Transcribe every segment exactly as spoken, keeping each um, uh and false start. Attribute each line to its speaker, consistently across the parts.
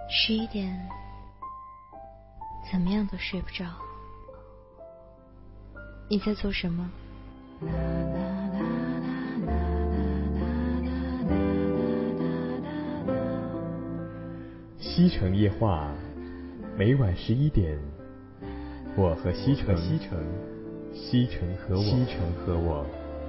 Speaker 1: 十一点，怎么样都睡不着。你在做什么？
Speaker 2: 西城夜话，每晚十一点，我和西城，西城，西城和我，西城和我。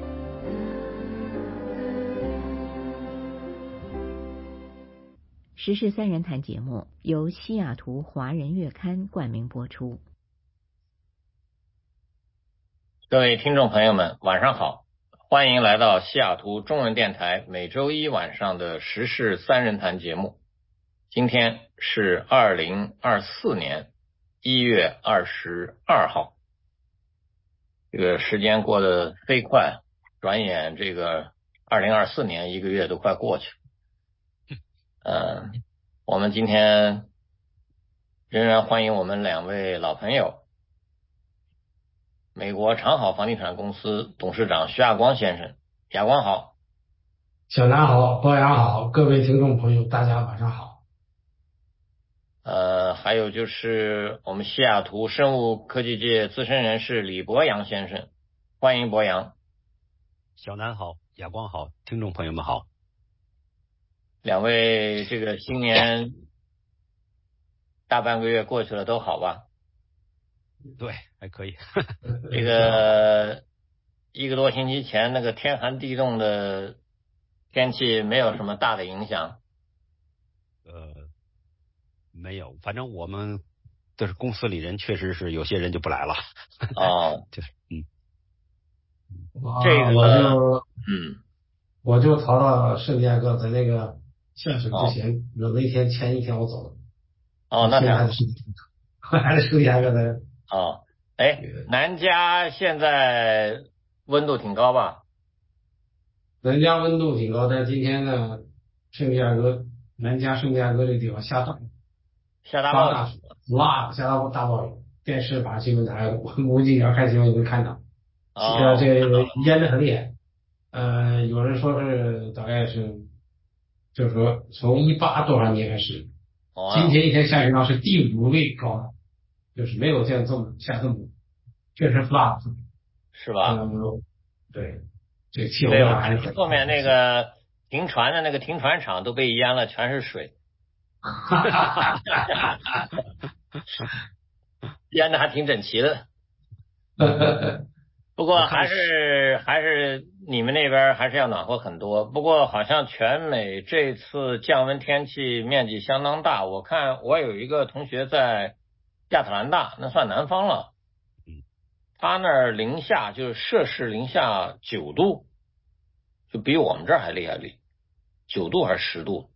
Speaker 3: 时事三人谈节目由西雅图华人月刊冠名播出。
Speaker 4: 各位听众朋友们，晚上好，欢迎来到西雅图中文电台每周一晚上的时事三人谈节目。今天是二零二四年一月二十二号，这个时间过得飞快，转眼这个二零二四年一个月都快过去了。呃，我们今天仍然欢迎我们两位老朋友，美国长好房地产公司董事长徐亚光先生。亚光好。
Speaker 5: 小南好，包阳好，各位听众朋友大家晚上好。
Speaker 4: 呃，还有就是我们西雅图生物科技界资深人士李博洋先生，欢迎博洋。
Speaker 6: 小南好，亚光好，听众朋友们好。
Speaker 4: 两位这个新年大半个月过去了，都好吧？
Speaker 6: 对，还可以。
Speaker 4: 这个一个多星期前那个天寒地冻的天气没有什么大的影响。
Speaker 6: 呃，没有，反正我们就是公司里人，确实是有些人就不来了。
Speaker 4: 哦，
Speaker 6: 就是嗯，
Speaker 4: 这个
Speaker 5: 我就
Speaker 4: 嗯，
Speaker 5: 我就逃到圣地亚哥，在那个下水之前，有那一天前一天我走了。
Speaker 4: 哦，那
Speaker 5: 还是还是圣地亚哥的。
Speaker 4: 哦，哎，南加现在温度挺高吧？
Speaker 5: 南加温度挺高，但今天呢，圣地亚哥南加圣地亚哥这个地方下大雨，
Speaker 4: 下大暴雨，
Speaker 5: 哇，下大大暴雨。电视把新闻台，我估计你要看新闻你会看到，
Speaker 4: 哦、
Speaker 5: 呃，这个淹得很厉害。呃，有人说是大概是，就是说从一八多少年开始，
Speaker 4: 哦、
Speaker 5: 今天一天下雨量是第五位高的，就是没有见这么下这么，确实 flood，
Speaker 4: 是吧？
Speaker 5: 嗯，对，这气候
Speaker 4: 对，
Speaker 5: 变化还是很。
Speaker 4: 后面那个停船的那个停船场都被淹了，全是水，淹的还挺整齐的。不过还是还是你们那边还是要暖和很多。不过好像全美这次降温天气面积相当大，我看我有一个同学在亚特兰大，那算南方了，他那儿零下就是摄氏零下九度，就比我们这儿还厉害厉，九度还是十度？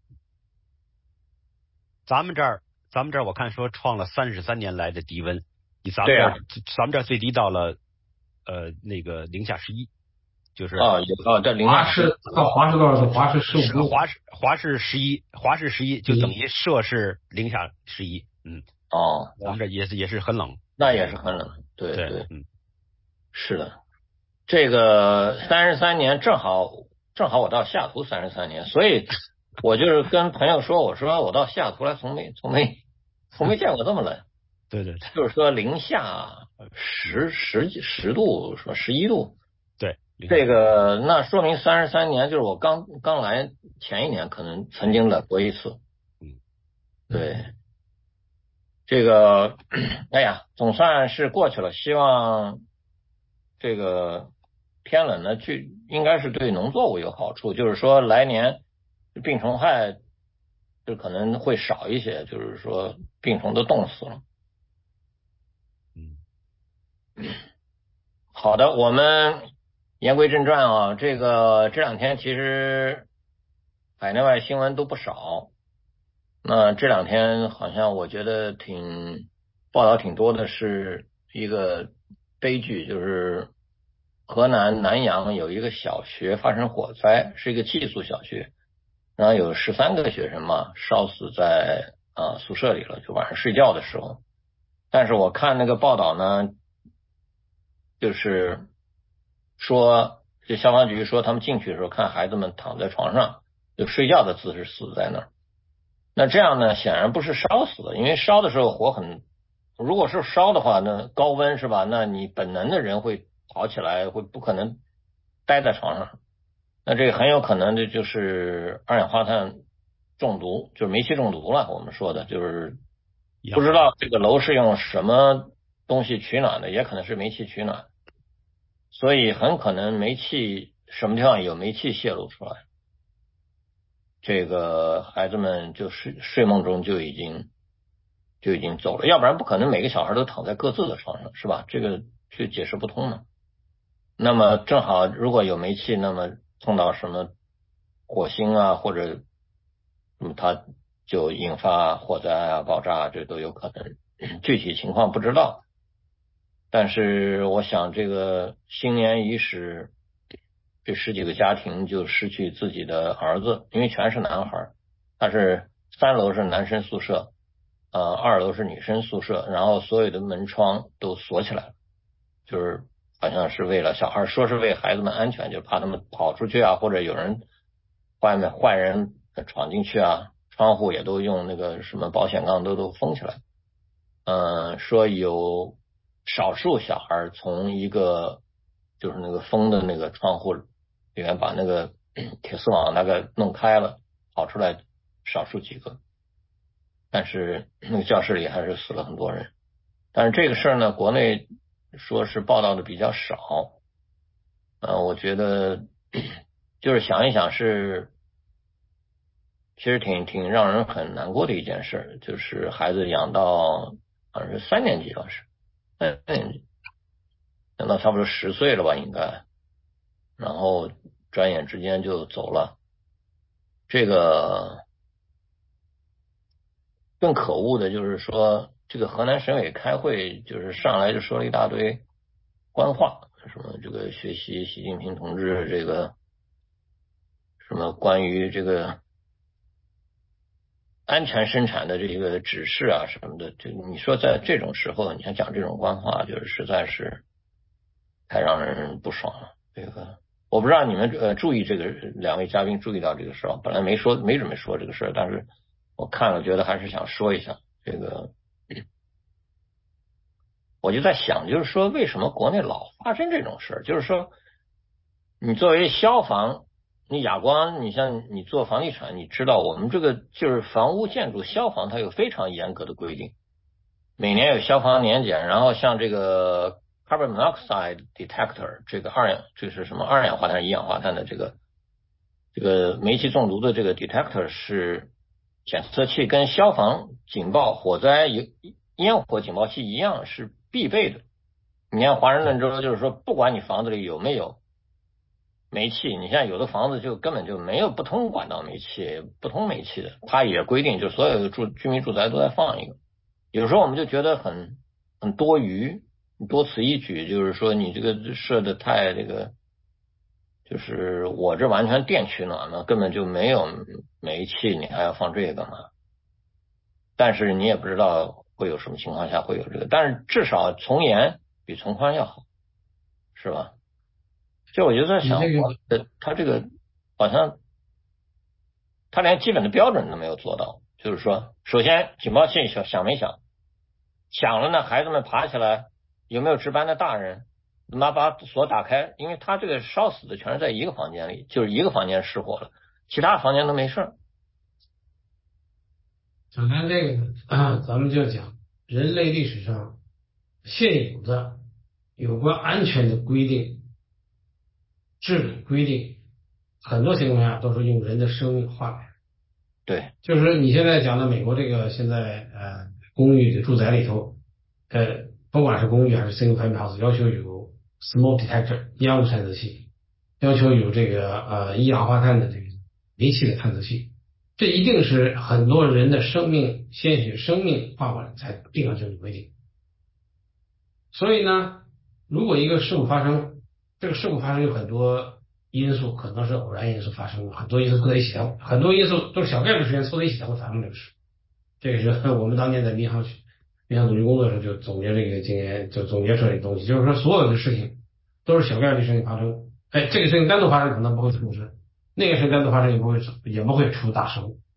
Speaker 6: 咱们这儿咱们这儿我看说创了三十三年来的低温，你咱们这儿、啊、咱们这儿最低到了呃那个零下十一，就是
Speaker 4: 哦有哦这零下
Speaker 5: 十，到华氏多少度？华氏十五度，
Speaker 6: 华氏华氏十一，华氏十一就等于摄氏零下十一，嗯，
Speaker 4: 哦，
Speaker 6: 咱们这也是也是很冷，
Speaker 4: 那也是很冷，对
Speaker 6: 对
Speaker 4: 对，
Speaker 6: 嗯，
Speaker 4: 是的，这个三十三年正好正好我到西雅图三十三年，所以我就是跟朋友说，我说我到西雅图来从没从没从没见过这么冷。
Speaker 6: 对对对，
Speaker 4: 就是说零下十十十度，说十一度，
Speaker 6: 对，
Speaker 4: 这个那说明三十三年，就是我刚刚来前一年可能曾经冷过一次，
Speaker 6: 嗯，
Speaker 4: 对，这个哎呀，总算是过去了，希望这个天冷呢，就应该是对农作物有好处，就是说来年病虫害就可能会少一些，就是说病虫都冻死了。好的，我们言归正传啊，这个这两天其实海内外新闻都不少，那这两天好像我觉得挺报道挺多的是一个悲剧，就是河南南阳有一个小学发生火灾，是一个寄宿小学，然后有十三个学生嘛烧死在啊宿舍里了，就晚上睡觉的时候。但是我看那个报道呢，就是说，这消防局说他们进去的时候看孩子们躺在床上，就睡觉的姿势死在那儿。 那这样呢，显然不是烧死的，因为烧的时候火很，如果是烧的话，那高温是吧？那你本能的人会跑起来，会不可能待在床上。那这个很有可能这就是二氧化碳中毒，就是煤气中毒了。我们说的就是不知道这个楼是用什么东西取暖的，也可能是煤气取暖，所以很可能煤气什么地方有煤气泄露出来。这个孩子们就睡睡梦中就已经就已经走了，要不然不可能每个小孩都躺在各自的床上，是吧？这个就解释不通嘛。那么正好如果有煤气，那么碰到什么火星啊，或者那么它就引发火灾啊、爆炸啊，这都有可能。具体情况不知道，但是我想这个新年伊始，这十几个家庭就失去自己的儿子，因为全是男孩，他是三楼是男生宿舍，呃，二楼是女生宿舍，然后所有的门窗都锁起来了，就是好像是为了小孩，说是为孩子们安全，就怕他们跑出去啊，或者有人外面坏人闯进去啊，窗户也都用那个什么保险杠都都封起来。嗯、呃，说有少数小孩从一个就是那个封的那个窗户里面把那个铁丝网那个弄开了，跑出来少数几个，但是那个教室里还是死了很多人。但是这个事儿呢，国内说是报道的比较少，呃，我觉得就是想一想是，其实挺挺让人很难过的一件事，就是孩子养到好像是三年级吧，是三年级，养到差不多十岁了吧，应该，然后转眼之间就走了。这个更可恶的就是说，这个河南省委开会，就是上来就说了一大堆官话，什么这个学习习近平同志这个什么关于这个安全生产的这个指示啊什么的，就你说在这种时候你还讲这种官话，就是实在是太让人不爽了。这个我不知道你们呃注意这个两位嘉宾注意到这个事儿，本来没说没准备说这个事儿，但是我看了觉得还是想说一下这个。我就在想，就是说为什么国内老发生这种事儿？就是说你作为消防，你亚光，你像你做房地产，你知道我们这个就是房屋建筑消防它有非常严格的规定，每年有消防年检，然后像这个 carbon monoxide detector 这个二氧这是什么二氧化碳一氧化碳的这个这个煤气中毒的这个 detector 是检测器，跟消防警报火灾烟火警报器一样是必备的。你看华盛顿州就是说，不管你房子里有没有煤气，你像有的房子就根本就没有不通管道煤气，不通煤气的，它也规定就所有的住居民住宅都在放一个。有时候我们就觉得很很多余，多此一举，就是说你这个设的太这个，就是我这完全电取暖嘛，根本就没有煤气，你还要放这个干嘛？但是你也不知道会有什么情况下会有这个，但是至少从严比从宽要好，是吧？就我就在想，呃，他这个好像他连基本的标准都没有做到，就是说，首先警报器响响没响，响了呢，孩子们爬起来，有没有值班的大人，妈把锁打开，因为他这个烧死的全是在一个房间里，就是一个房间失火了，其他房间都没事。
Speaker 5: 讲谈这个呢，啊，咱们就讲人类历史上现有的有关安全的规定、治理规定，很多情况下都是用人的生命换来的。
Speaker 4: 对，
Speaker 5: 就是说你现在讲的美国这个现在呃公寓的住宅里头，呃，不管是公寓还是 single family house， 要求有 smoke detector 烟雾探测器，要求有这个呃一氧化碳的这个煤气的探测器。这一定是很多人的生命、鲜血、生命换过来才定了这种规定。所以呢，如果一个事故发生，这个事故发生有很多因素，可能是偶然因素发生的，很多因素凑在一起，很多因素都是小概率事件凑在一起才会发生这个事。这个是我们当年在民航民航组织工作的时候就总结这个经验，就总结出来的东西，就是说所有的事情都是小概率事情发生。哎，这个事情单独发生可能不会出事。那个事单独发生也不会也不会出大事故，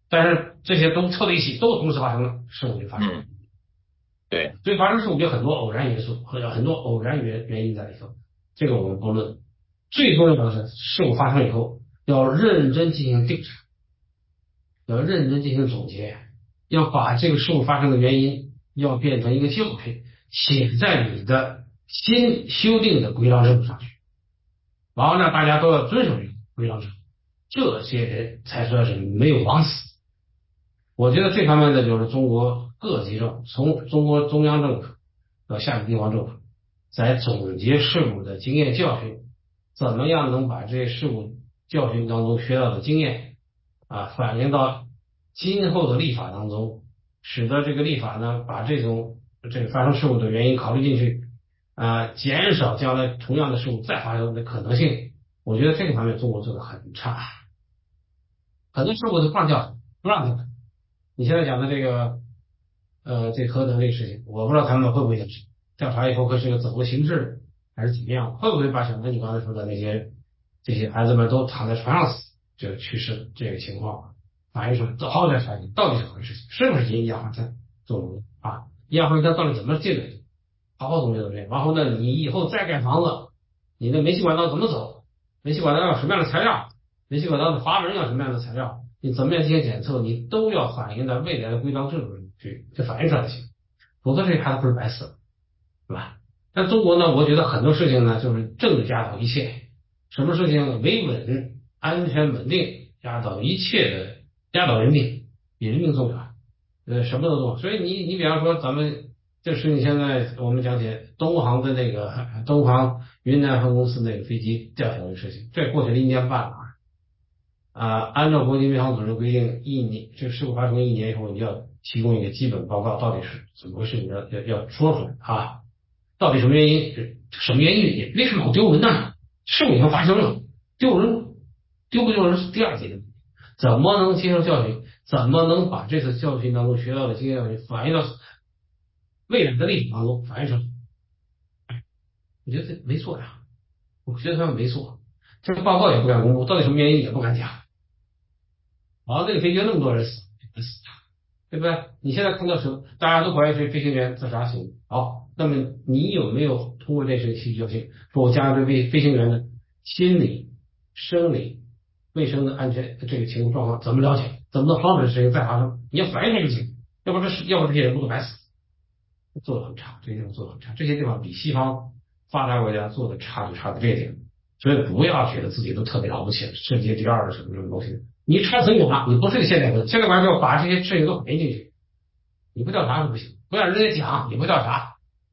Speaker 5: 但是这些都凑在一起，都同时发生了，事故就发生了。
Speaker 4: 嗯，对，
Speaker 5: 所以发生事故有很多偶然因素和很多偶然原原因在里头，这个我们不论。最重要的是，事故发生以后要认真进行调查，要认真进行总结，要把这个事故发生的原因要变成一个教训，写在你的新修订的规章制度上去。然后呢，大家都要遵守这个规章制度，这些人才算是没有枉死。我觉得这方面的就是中国各级政府，从中国中央政府到下面地方政府，在总结事故的经验教训，怎么样能把这些事故教训当中学到的经验啊反映到今后的立法当中，使得这个立法呢把这种这个发生事故的原因考虑进去啊，减少将来同样的事故再发生的可能性。我觉得这个方面中国做的很差，很多事故都不让调查，不让调查。你现在讲的这个呃这核能这个事情，我不知道他们会不会调查，调查以后会是个怎么形式还是怎么样，会不会把小南你刚才说的那些这些孩子们都躺在床上死这个去世这个情况反映出好点反映到底是怎么回事情，是不是因一氧化碳作用啊？一氧化碳到底怎么进来的？好好总结总结。然后呢，你以后再盖房子，你的煤气管道怎么走？煤气管道要什么样的材料？煤气管道的阀门要什么样的材料？你怎么样进行检测？你都要反映在未来的规章制度上去，就反映出来才行。否则这孩子不是白死了，对吧？但中国呢，我觉得很多事情呢，就是政治压倒一切，什么事情维稳、安全、稳定压倒一切的，压倒人命，比人命重要，呃，什么都重要。所以你你比方说咱们这事情，现在我们讲起东航的那个东航云南分公司那个飞机掉下来的事情，这过去了一年半了啊。按照国际民航组织规定，一年这个事故发生一年以后，你要提供一个基本报告，到底是怎么回事，你要要要说出来啊。到底什么原因？什么原因？也为什么好丢人呢？事故已经发生了，丢人丢不丢人是第二阶段。怎么能接受教训？怎么能把这次教训当中学到的经验教训反映到未来的立法当中反映出来？我觉得这没错呀，我觉得他们没错。这个报告也不敢公布，到底什么原因也不敢讲。好，这个飞机那么多人死，死对不对？你现在看到什么？大家都怀疑是飞行员自杀行为。好，那么你有没有通过这次吸取教训，说我将来对飞飞行员的心理、生理、卫生的安全这个情况状况怎么了解？怎么能防止事情再发生？你要反映这个情况，要不这是要不这些人不都白死？做的很差，这些地方做的很差，这些地方比西方发达国家做的差就差在这一点。所以不要觉得自己都特别了不起，世界第二什么什么东西，你差很远啊！你不是个现代国家，现代国家要把这些事情都反映进去，你不调查是不行，不让人家讲，你不调查。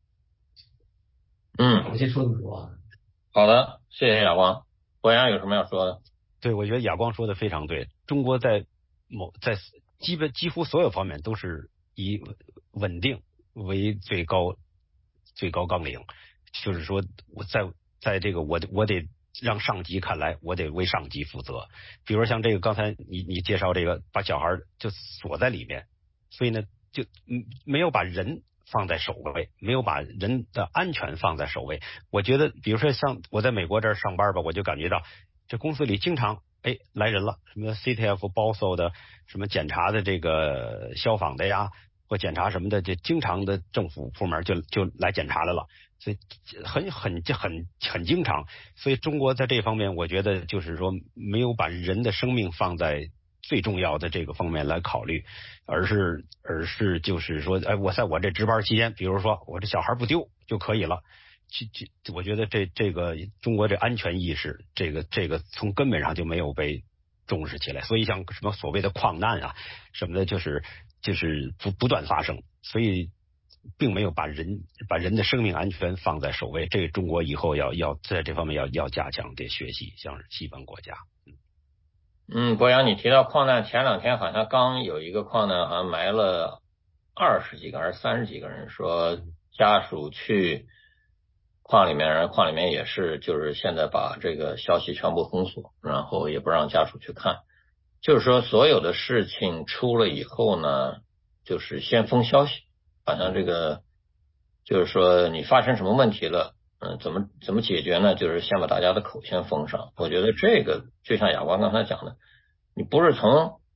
Speaker 4: 嗯，
Speaker 5: 我先说这么多。
Speaker 4: 好的，谢谢亚光。博洋有什么要说的？
Speaker 6: 对，我觉得亚光说的非常对。中国在某在基本几乎所有方面都是以稳定为最高最高纲领，就是说我在在这个我我得让上级看来，我得为上级负责。比如像这个刚才你你介绍这个，把小孩就锁在里面，所以呢就没有把人放在首位，没有把人的安全放在首位。我觉得比如说像我在美国这儿上班吧，我就感觉到这公司里经常哎来人了，什么 C T F 包搜的，什么检查的这个消防的呀，或检查什么的，就经常的政府部门就就来检查来了，所以很很很很经常。所以中国在这方面，我觉得就是说没有把人的生命放在最重要的这个方面来考虑，而是而是就是说，哎，我在我这值班期间，比如说我这小孩不丢就可以了。去去，我觉得这这个中国这安全意识，这个这个从根本上就没有被重视起来。所以像什么所谓的矿难啊什么的，就是就是不不断发生，所以并没有把人把人的生命安全放在首位。这个中国以后要要在这方面要要加强这学习，像是西方国家。
Speaker 4: 嗯，博洋，你提到矿难，前两天好像刚有一个矿难，好像埋了二十几个还是三十几个人，说家属去矿里面，然后矿里面也是，就是现在把这个消息全部封锁，然后也不让家属去看。就是说，所有的事情出了以后呢，就是先封消息，好像这个就是说你发生什么问题了，嗯，怎么怎么解决呢？就是先把大家的口先封上。我觉得这个就像亚光刚才讲的，你不是从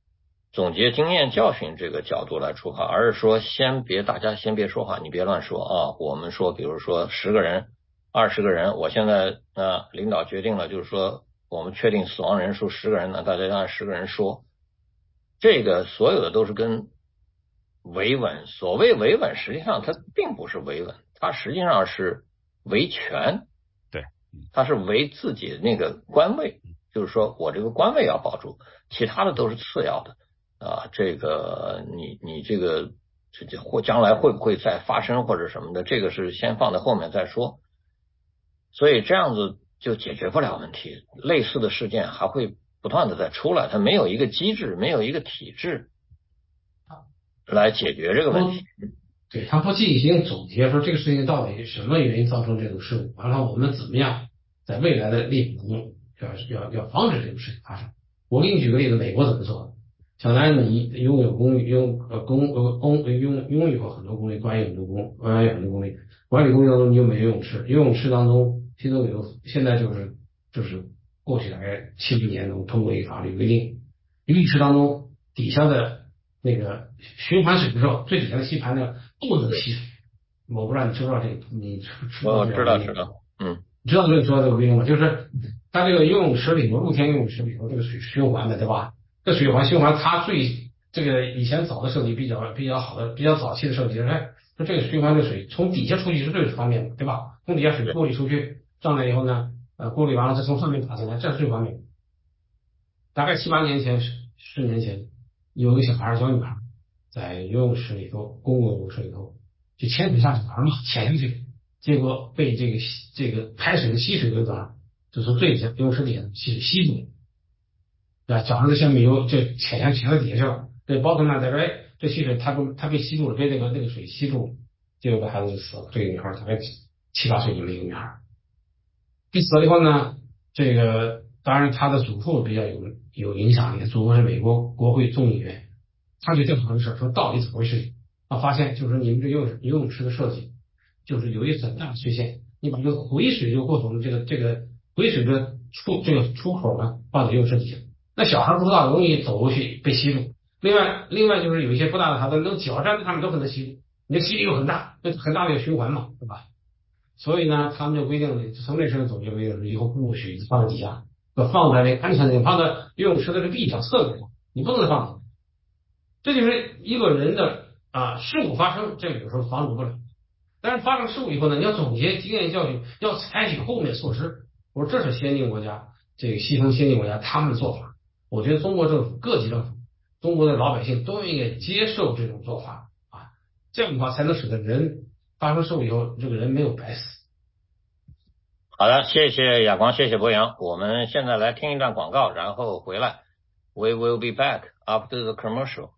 Speaker 4: 总结经验教训这个角度来出发，而是说先别大家先别说话，你别乱说啊。我们说，比如说十个人、二十个人，我现在呃领导决定了，就是说我们确定死亡人数十个人呢，大家就按十个人说。这个所有的都是跟维稳，所谓维稳，实际上它并不是维稳，它实际上是维权，
Speaker 6: 对，
Speaker 4: 它是维自己的那个官位，就是说我这个官位要保住，其他的都是次要的啊。这个你你这个这或将来会不会再发生或者什么的，这个是先放在后面再说。所以这样子就解决不了问题，类似的事件还会不断的再出来，它没有一个机制，没有一个体制来解决这个问题。
Speaker 5: 对，他不进行总结，说这个事情到底什么原因造成这种事故，完了我们怎么样在未来的历史中要要要防止这种事情发生。我给你举个例子，美国怎么做的？小南，你拥有公寓，拥呃公呃公拥拥有很多公寓，管理很多公管理很多公寓，管理公寓当中你有没有游泳池？游泳池当中，其中有现在就是就是过去大概七零年中通过一个法律规定，游泳池当中底下的那个循环水的时候，最底下的吸盘呢不能吸水。我不知道你知不知道这个？你
Speaker 4: 我知道知道，嗯，
Speaker 5: 你知道这个说这个规定吗？就是它这个游泳池里头，露天游泳池里头这个水循环的，对吧？这水环循环，它最这个以前早的设计比较比较好的，比较早期的设计就是，哎，说这个循环的水从底下出去是最方便的，对吧？从底下水过滤出去，上来以后呢，呃，过滤完了再从上面打进来，这是最方便的。大概七八年前、十十年前，有一个小孩小女孩在游泳池里头，公共游泳池里头就潜水下去玩嘛，潜下去，结果被这个这个排水的吸水的管就从最底下游泳池底下吸水吸住了。对，脚上在下面游，就潜下潜到底下去了。这包头呢，在这，哎，这吸水它不它被吸住了，被那个那个水吸住了，结果这孩子就死了。这个女孩大概七八岁的一个女孩，这死了以后呢，这个当然她的祖父比较有有影响力，祖父是美国国会众议员，他就调查这事，说到底怎么回事？他发现就是你们这游泳游泳池的设计，就是有一很大的缺陷，你把这个回水这个过程的这个这个回水的出这个出口呢放在游泳池底下。那小孩不知道容易走过去被吸住，另外另外就是有一些不大的孩子，那脚站在上面都可能吸住，你的吸力又很大，那很大的一个循环嘛，对吧？所以呢，他们就规定，从那时候总结规定，以后不许放在底下，要放在那个安全的地方，放在游泳池的这个壁角侧面，你不能再放。这就是一个人的啊事故发生，这个有时候防止不了。但是发生事故以后呢，你要总结经验教训，要采取后面措施。我说这是先进国家，这个西方先进国家他们的做法。我觉得中国政府、各级政府、中国的老百姓都应该接受这种做法啊，这样的话才能使得人发生事故以后，这个人没有白死。
Speaker 4: 好的，谢谢亚光，谢谢博洋。我们现在来听一段广告，然后回来。We will be back after the commercial.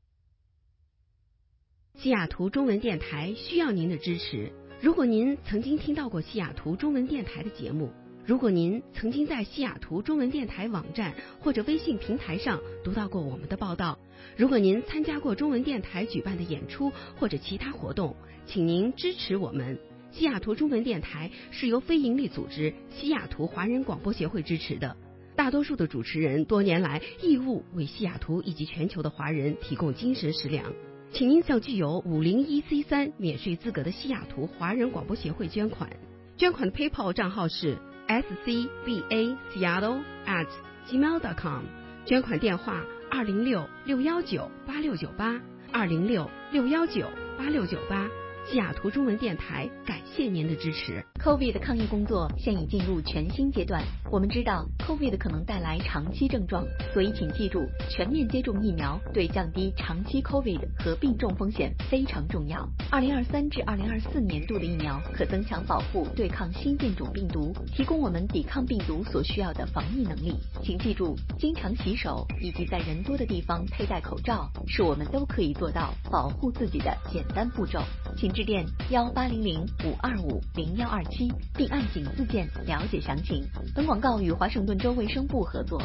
Speaker 7: 西雅图中文电台需要您的支持。如果您曾经听到过西雅图中文电台的节目，如果您曾经在西雅图中文电台网站或者微信平台上读到过我们的报道，如果您参加过中文电台举办的演出或者其他活动，请您支持我们。西雅图中文电台是由非营利组织西雅图华人广播协会支持的，大多数的主持人多年来义务为西雅图以及全球的华人提供精神食粮，请您向具有五零一 C 三 免税资格的西雅图华人广播协会捐款，捐款的 PayPal 账号是S C B A Seattle at gmail dot com， 捐款电话二零六六幺九八六九八二零六六幺九八六九八。西雅图中文电台感谢您的支持。
Speaker 3: COVID 的抗疫工作现已进入全新阶段，我们知道 COVID 可能带来长期症状，所以请记住，全面接种疫苗对降低长期 COVID 和病重风险非常重要。二零二三至二零二四年度的疫苗可增强保护，对抗新变种病毒，提供我们抵抗病毒所需要的防疫能力。请记住，经常洗手以及在人多的地方佩戴口罩，是我们都可以做到保护自己的简单步骤。请致电幺八零零五二五零幺二七，并按井字键了解详情。本广告与华盛顿州卫生部合作。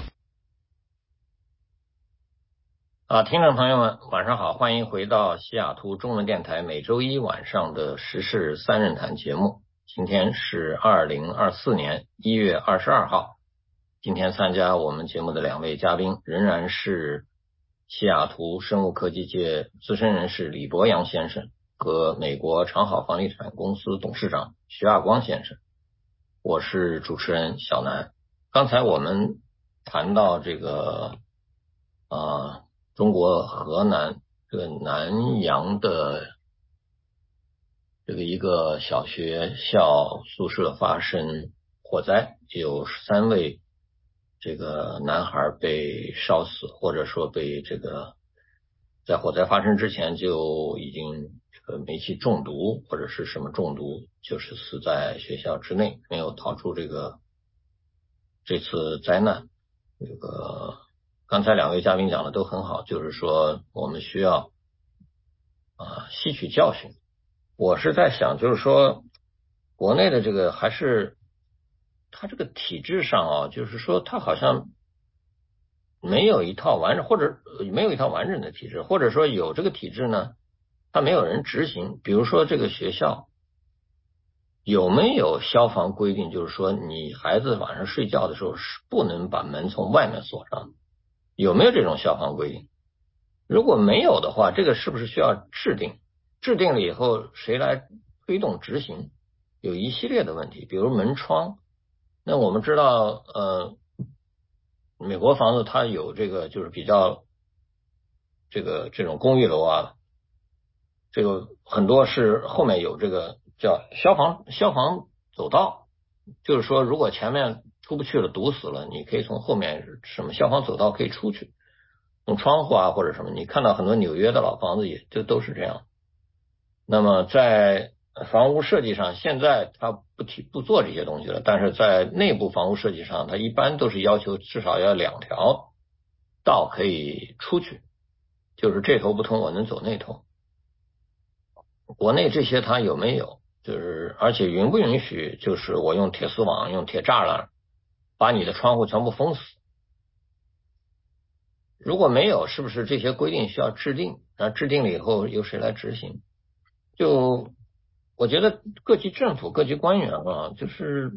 Speaker 4: 啊，听众朋友们，晚上好，欢迎回到西雅图中文电台每周一晚上的时事三人谈节目。今天是二零二四年一月二十二号。今天参加我们节目的两位嘉宾仍然是西雅图生物科技界资深人士李博洋先生和美国长好房地产公司董事长徐亚光先生。我是主持人小南。刚才我们谈到这个啊、呃，中国河南这个南阳的这个一个小学校宿舍发生火灾，有三位这个男孩被烧死，或者说被这个在火灾发生之前就已经这个煤气中毒或者是什么中毒，就是死在学校之内，没有逃出这个这次灾难。这个刚才两位嘉宾讲的都很好，就是说我们需要啊吸取教训。我是在想，就是说国内的这个还是它这个体制上啊，就是说它好像没有一套完整，或者没有一套完整的体制，或者说有这个体制呢，它没有人执行。比如说这个学校有没有消防规定，就是说你孩子晚上睡觉的时候是不能把门从外面锁上的，有没有这种消防规定？如果没有的话，这个是不是需要制定？制定了以后谁来推动执行？有一系列的问题，比如门窗。那我们知道呃美国房子它有这个就是比较这个这种公寓楼啊，这个很多是后面有这个叫消防消防走道，就是说如果前面出不去了堵死了，你可以从后面什么消防走道可以出去，用窗户啊或者什么。你看到很多纽约的老房子也就都是这样。那么在房屋设计上，现在它不提不做这些东西了，但是在内部房屋设计上，它一般都是要求至少要两条道可以出去，就是这头不通我能走那头。国内这些它有没有？就是而且允不允许就是我用铁丝网用铁栅栏把你的窗户全部封死？如果没有，是不是这些规定需要制定？然后制定了以后由谁来执行？就我觉得各级政府各级官员啊，就是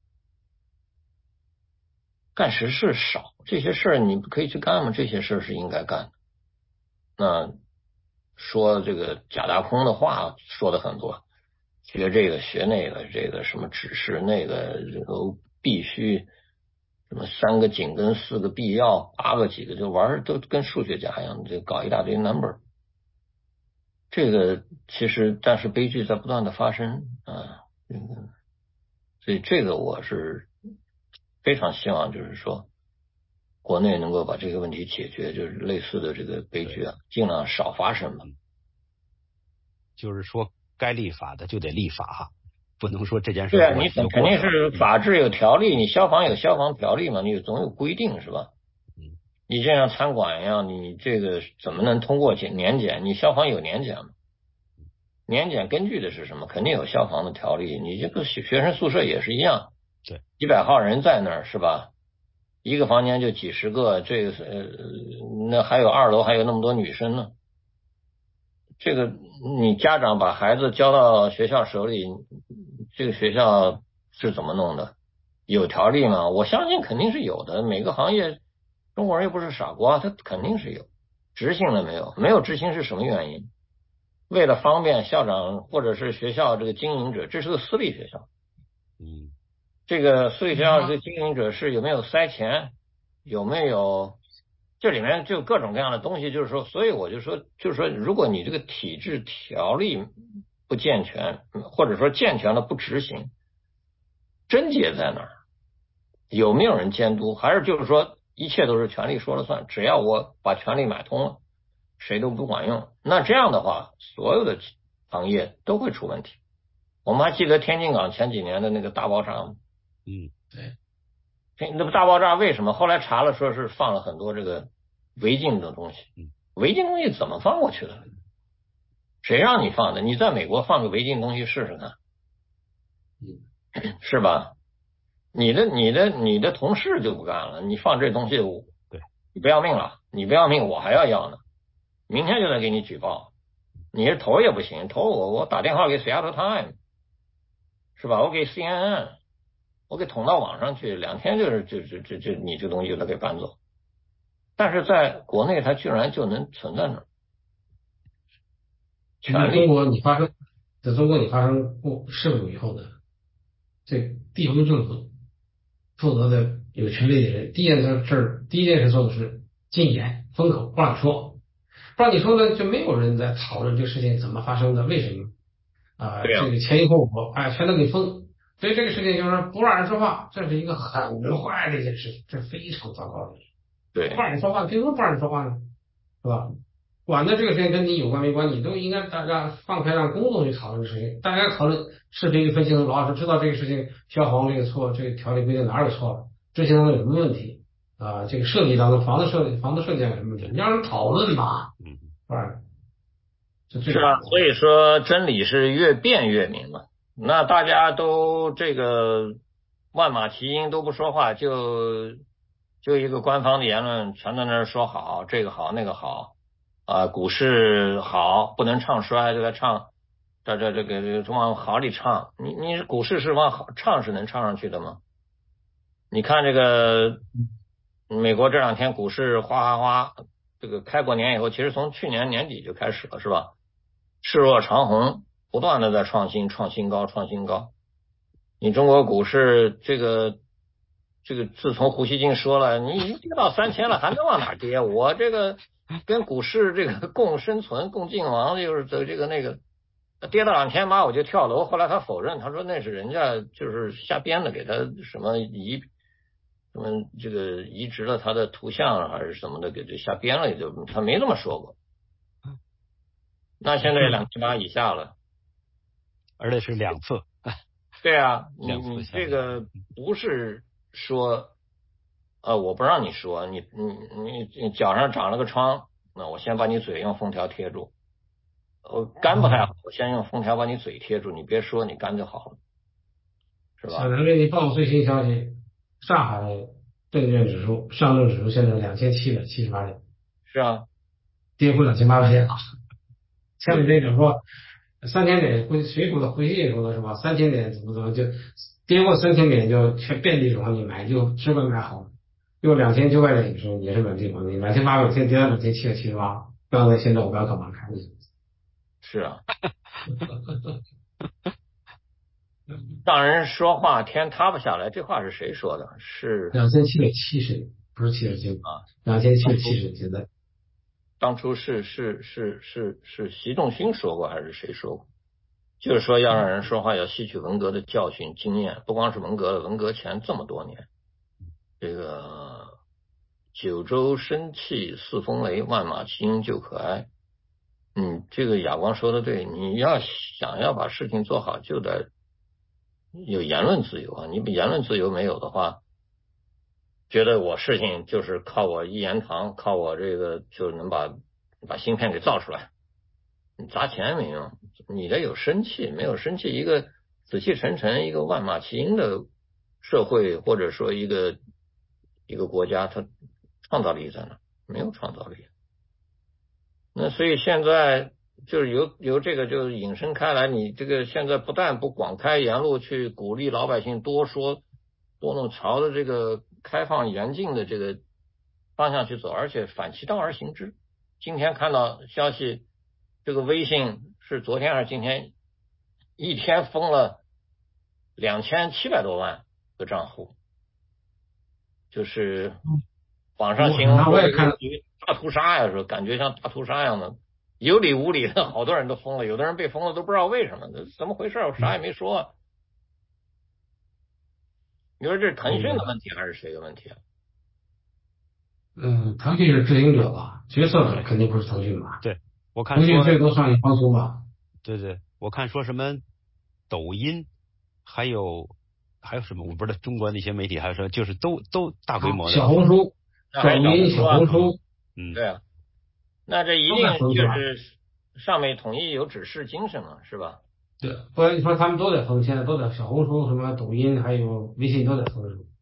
Speaker 4: 干实事少，这些事儿你可以去干吗？这些事儿是应该干的。那说这个假大空的话说的很多，学这个学那个，这个什么指示那个都必须什么三个紧跟四个必要八个几个，就玩都跟数学家一样，就搞一大堆 number。这个其实但是悲剧在不断的发生啊，嗯，所以这个我是非常希望就是说国内能够把这个问题解决，就是类似的这个悲剧啊尽量少发生吧。
Speaker 6: 就是说该立法的就得立法，不能说这件事
Speaker 4: 对啊，你
Speaker 6: 肯
Speaker 4: 肯定是法治有条例，你消防有消防条例嘛，你总有规定是吧？
Speaker 6: 嗯，
Speaker 4: 你就像餐馆一样，你这个怎么能通过年检？你消防有年检吗？年检根据的是什么？肯定有消防的条例。你这个学生宿舍也是一样，
Speaker 6: 对，
Speaker 4: 几百号人在那儿是吧？一个房间就几十个，这个呃，那还有二楼还有那么多女生呢。这个你家长把孩子交到学校手里，这个学校是怎么弄的？有条例吗？我相信肯定是有的。每个行业，中国人又不是傻瓜，他肯定是有。执行了没有？没有执行是什么原因？为了方便校长或者是学校这个经营者，这是个私立学校，
Speaker 6: 嗯，
Speaker 4: 这个私立学校这个经营者是有没有塞钱，有没有？这里面就各种各样的东西，就是说，所以我就说，就是说，如果你这个体制条例不健全，或者说健全了不执行，症结在哪儿？有没有人监督？还是就是说，一切都是权力说了算？只要我把权力买通了，谁都不管用。那这样的话，所有的行业都会出问题。我们还记得天津港前几年的那个大爆炸吗？
Speaker 6: 嗯，
Speaker 4: 对。那不大爆炸为什么？后来查了，说是放了很多这个违禁的东西。违禁东西怎么放过去的？谁让你放的？你在美国放个违禁东西试试看，是吧？你的你的你的同事就不干了，你放这东西，
Speaker 6: 对，
Speaker 4: 你不要命了，你不要命，我还要要呢，明天就得给你举报。你是投也不行，投我我打电话给 Seattle Times， 是吧？我给 C N N， 我给捅到网上去，两天就是就就就就你这东西就得给搬走。 但是在国内它居然就能存在那儿。
Speaker 5: 在中国你发生，在中国你发生过事故以后呢，这地方政府负责的有权利的人，第一件事第一件事做的是禁言封口，不让你说，不让你说呢，就没有人在讨论这个事情怎么发生的，为什么啊、呃？这个前因后果，哎，全都给封。所以这个事情就是不让人说话，这是一个很坏的一件事情，这非常糟糕的。
Speaker 4: 对，
Speaker 5: 不让人说话，凭什么不让人说话呢？是吧？管的这个事情跟你有关没关，你都应该大家放开让公众去讨论这个事情，大家讨论视频分析的老师知道这个事情消防这个错，这个条例规定哪有错，执行当中有什么问题啊、呃？这个设计当中房子设计房子设计有什么问题，你让人讨论嘛，嗯，不然
Speaker 4: 是啊，所以说真理是越辩越明嘛。那大家都这个万马齐喑都不说话，就就一个官方的言论全在那儿说好，这个好那个好。啊，股市好，不能唱衰，就在唱，这这这个往好里唱。你你股市是往好唱是能唱上去的吗？你看这个美国这两天股市哗哗哗，这个开过年以后，其实从去年年底就开始了，是吧？势若长虹，不断的在创新、创新高、创新高。你中国股市这个这个，自从胡锡进说了，你已经跌到三千了，还能往哪跌？我这个。跟股市这个共生存共进亡，就是这个那个跌到两千八我就跳楼，后来他否认，他说那是人家就是瞎编的，给他什么移什么这个移植了他的图像还是什么的，给这瞎编了，也就他没这么说过。那现在两千八以下了，
Speaker 6: 而且是两次。
Speaker 4: 对啊，你你这个不是说。呃，我不让你说，你你你你脚上长了个疮，那我先把你嘴用封条贴住。我肝不太好，我先用封条把你嘴贴住，你别说，你肝就好了，是吧？
Speaker 5: 小南给你报最新消息，上海证券指数上证指数现在两千七百七十八点，
Speaker 4: 是啊，
Speaker 5: 跌破两千八百点了。像你这种说三千点，回水浒的回信说的是吧？三千点怎么怎么就跌过三千点就全遍地往你买，就只管买好。又两千九百点的时候也是满地黄金，两千八百现在跌到两千七百七十八，刚才现在我刚看完看的。
Speaker 4: 是啊，让人说话天塌不下来，这话是谁说的？是
Speaker 5: 两千七百七十，不是七十九啊，两千七百七十现在。
Speaker 4: 当初是是是是是习仲勋说过还是谁说过？就是说要让人说话要吸取文革的教训经验，不光是文革了，文革前这么多年。这个九州生气四风雷，万马齐喑就可哀。嗯，这个亚光说的对，你要想要把事情做好，就得有言论自由啊！你言论自由没有的话，觉得我事情就是靠我一言堂，靠我这个就能把把芯片给造出来，你砸钱没用。你得有生气，没有生气，一个死气沉沉、一个万马齐喑的社会，或者说一个。一个国家它创造力在哪？没有创造力。那所以现在就是由由这个就引申开来，你这个现在不但不广开言路去鼓励老百姓多说多弄，朝着这个开放严禁的这个方向去走，而且反其道而行之。今天看到消息，这个微信是昨天还是今天一天封了两千七百多万个账户。就是网上形容说大屠杀呀，说感觉像大屠杀一样的，有理无理的，好多人都疯了，有的人被封了都不知道为什么，怎么回事？我啥也没说、啊。你说这是腾讯的问题还是谁的问题啊？
Speaker 5: 嗯，腾讯是执行者吧，决策者肯定不是腾讯吧？
Speaker 6: 对，我看
Speaker 5: 腾讯最多上一放松吧。
Speaker 6: 对对，我看说什么抖音还有。还有什么？我不知道中国那些媒体还有什么，就是都都大规模的
Speaker 5: 小红书、抖音、小红书，
Speaker 6: 嗯，
Speaker 4: 对啊，那这一定就是上面统一有指示精神嘛，是吧？
Speaker 5: 对，不然你说他们都在封，现在都在小红书、什么抖音还有微信都在封。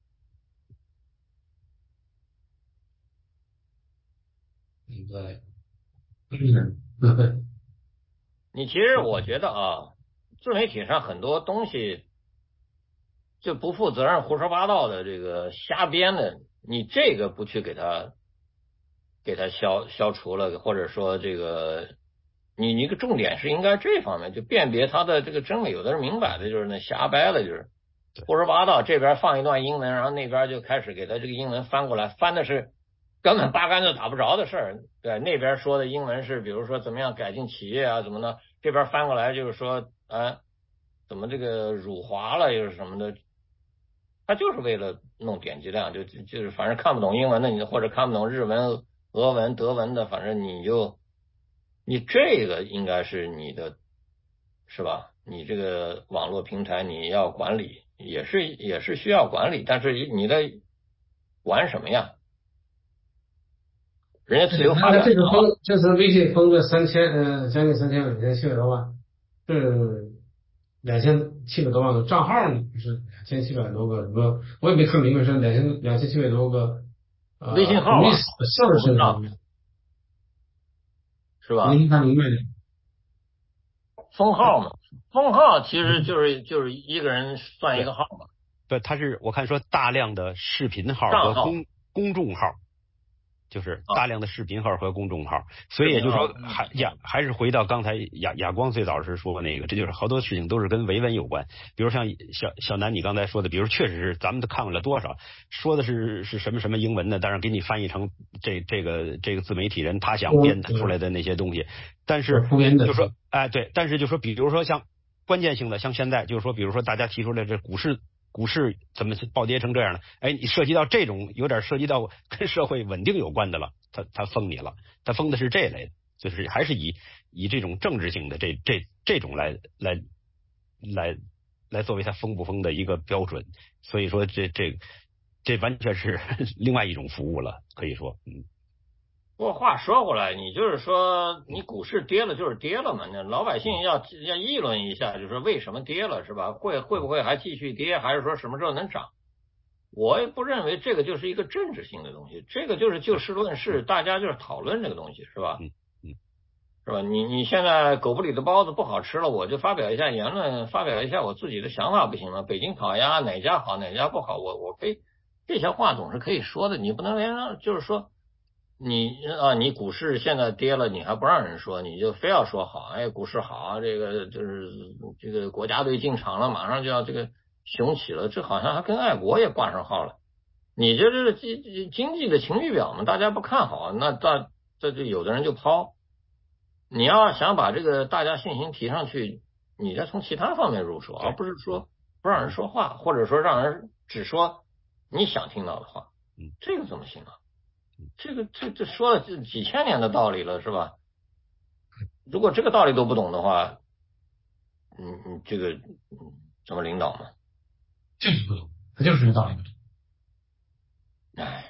Speaker 5: 对，嗯，
Speaker 4: 你其实我觉得啊，自媒体上很多东西。就不负责任、胡说八道的这个瞎编的，你这个不去给他给它消消除了，或者说这个你你个重点是应该这方面，就辨别它的这个真伪。有的人明摆的就是那瞎掰了，就是胡说八道，这边放一段英文，然后那边就开始给他这个英文翻过来，翻的是根本八竿子打不着的事儿。对，那边说的英文是比如说怎么样改进企业啊怎么的，这边翻过来就是说啊怎么这个辱华了又是什么的。他就是为了弄点击量，就就是反正看不懂英文的你或者看不懂日文、俄文、德文的，反正你就你这个应该是你的，是吧？你这个网络平台你要管理，也是也是需要管理，但是你在玩什么呀？人家自由发展。
Speaker 5: 这个封，这次微信封了三千，呃，将近三千两千七百多万，是两千七百多万个账号呢，是两千七百多个什么？我也没看明白，是两千两千七百多个呃
Speaker 4: 微信号啊，
Speaker 5: 事儿是什么？
Speaker 4: 是吧？
Speaker 5: 没看明白的。
Speaker 4: 封号嘛，封号其实就是就是一个人算一个号嘛。
Speaker 6: 对，他是我看说大量的视频号和公公众号。就是大量的视频号和公众号，所以也就是说，还呀，还是回到刚才亚亚光最早是说那个，这就是好多事情都是跟维文有关。比如像小小南你刚才说的，比如确实是咱们都看了多少，说的是是什么什么英文的，但是给你翻译成这这个这个自媒体人他想编出来的那些东西，但是就说哎对，但是就说比如说像关键性的，像现在就是说，比如说大家提出来这股市。股市怎么暴跌成这样呢？哎，你涉及到这种有点涉及到跟社会稳定有关的了，他他封你了，他封的是这类的，就是还是以以这种政治性的这这这种来来来来作为他封不封的一个标准。所以说这这这完全是另外一种服务了，可以说，嗯。
Speaker 4: 不过话说回来，你就是说你股市跌了就是跌了嘛，那老百姓要要议论一下，就是说为什么跌了是吧？会会不会还继续跌，还是说什么时候能涨？我也不认为这个就是一个政治性的东西，这个就是就事论事，大家就是讨论这个东西是吧？
Speaker 6: 嗯嗯，
Speaker 4: 是吧？你你现在狗不理的包子不好吃了，我就发表一下言论，发表一下我自己的想法不行吗？北京烤鸭哪家好哪家不好，我我可以这些话总是可以说的，你不能连让就是说。你啊，你股市现在跌了，你还不让人说，你就非要说好，哎，股市好，这个就是这个国家队进场了，马上就要这个雄起了，这好像还跟爱国也挂上号了。你这这经经济的情绪表嘛，大家不看好，那大这就有的人就抛。你要想把这个大家信心提上去，你再从其他方面入手，而不是说不让人说话，或者说让人只说你想听到的话，这个怎么行啊？这个这这说了几千年的道理了是吧？如果这个道理都不懂的话，嗯嗯，这个嗯怎么领导嘛？
Speaker 5: 就是不懂，他就是这道理不懂。
Speaker 4: 哎，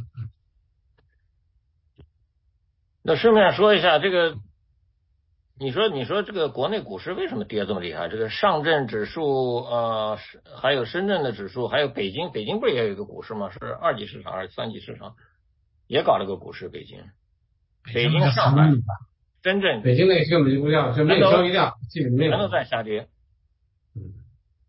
Speaker 4: 那顺便说一下这个，你说你说这个国内股市为什么跌这么厉害？这个上证指数呃，还有深圳的指数，还有北京，北京不是也有一个股市吗？是二级市场还是三级市场？也搞了个股市，北京，北京、上海、深圳，
Speaker 5: 北京那个根本就不量，就没有交易量，基本没有，
Speaker 4: 全都在下跌。
Speaker 6: 嗯，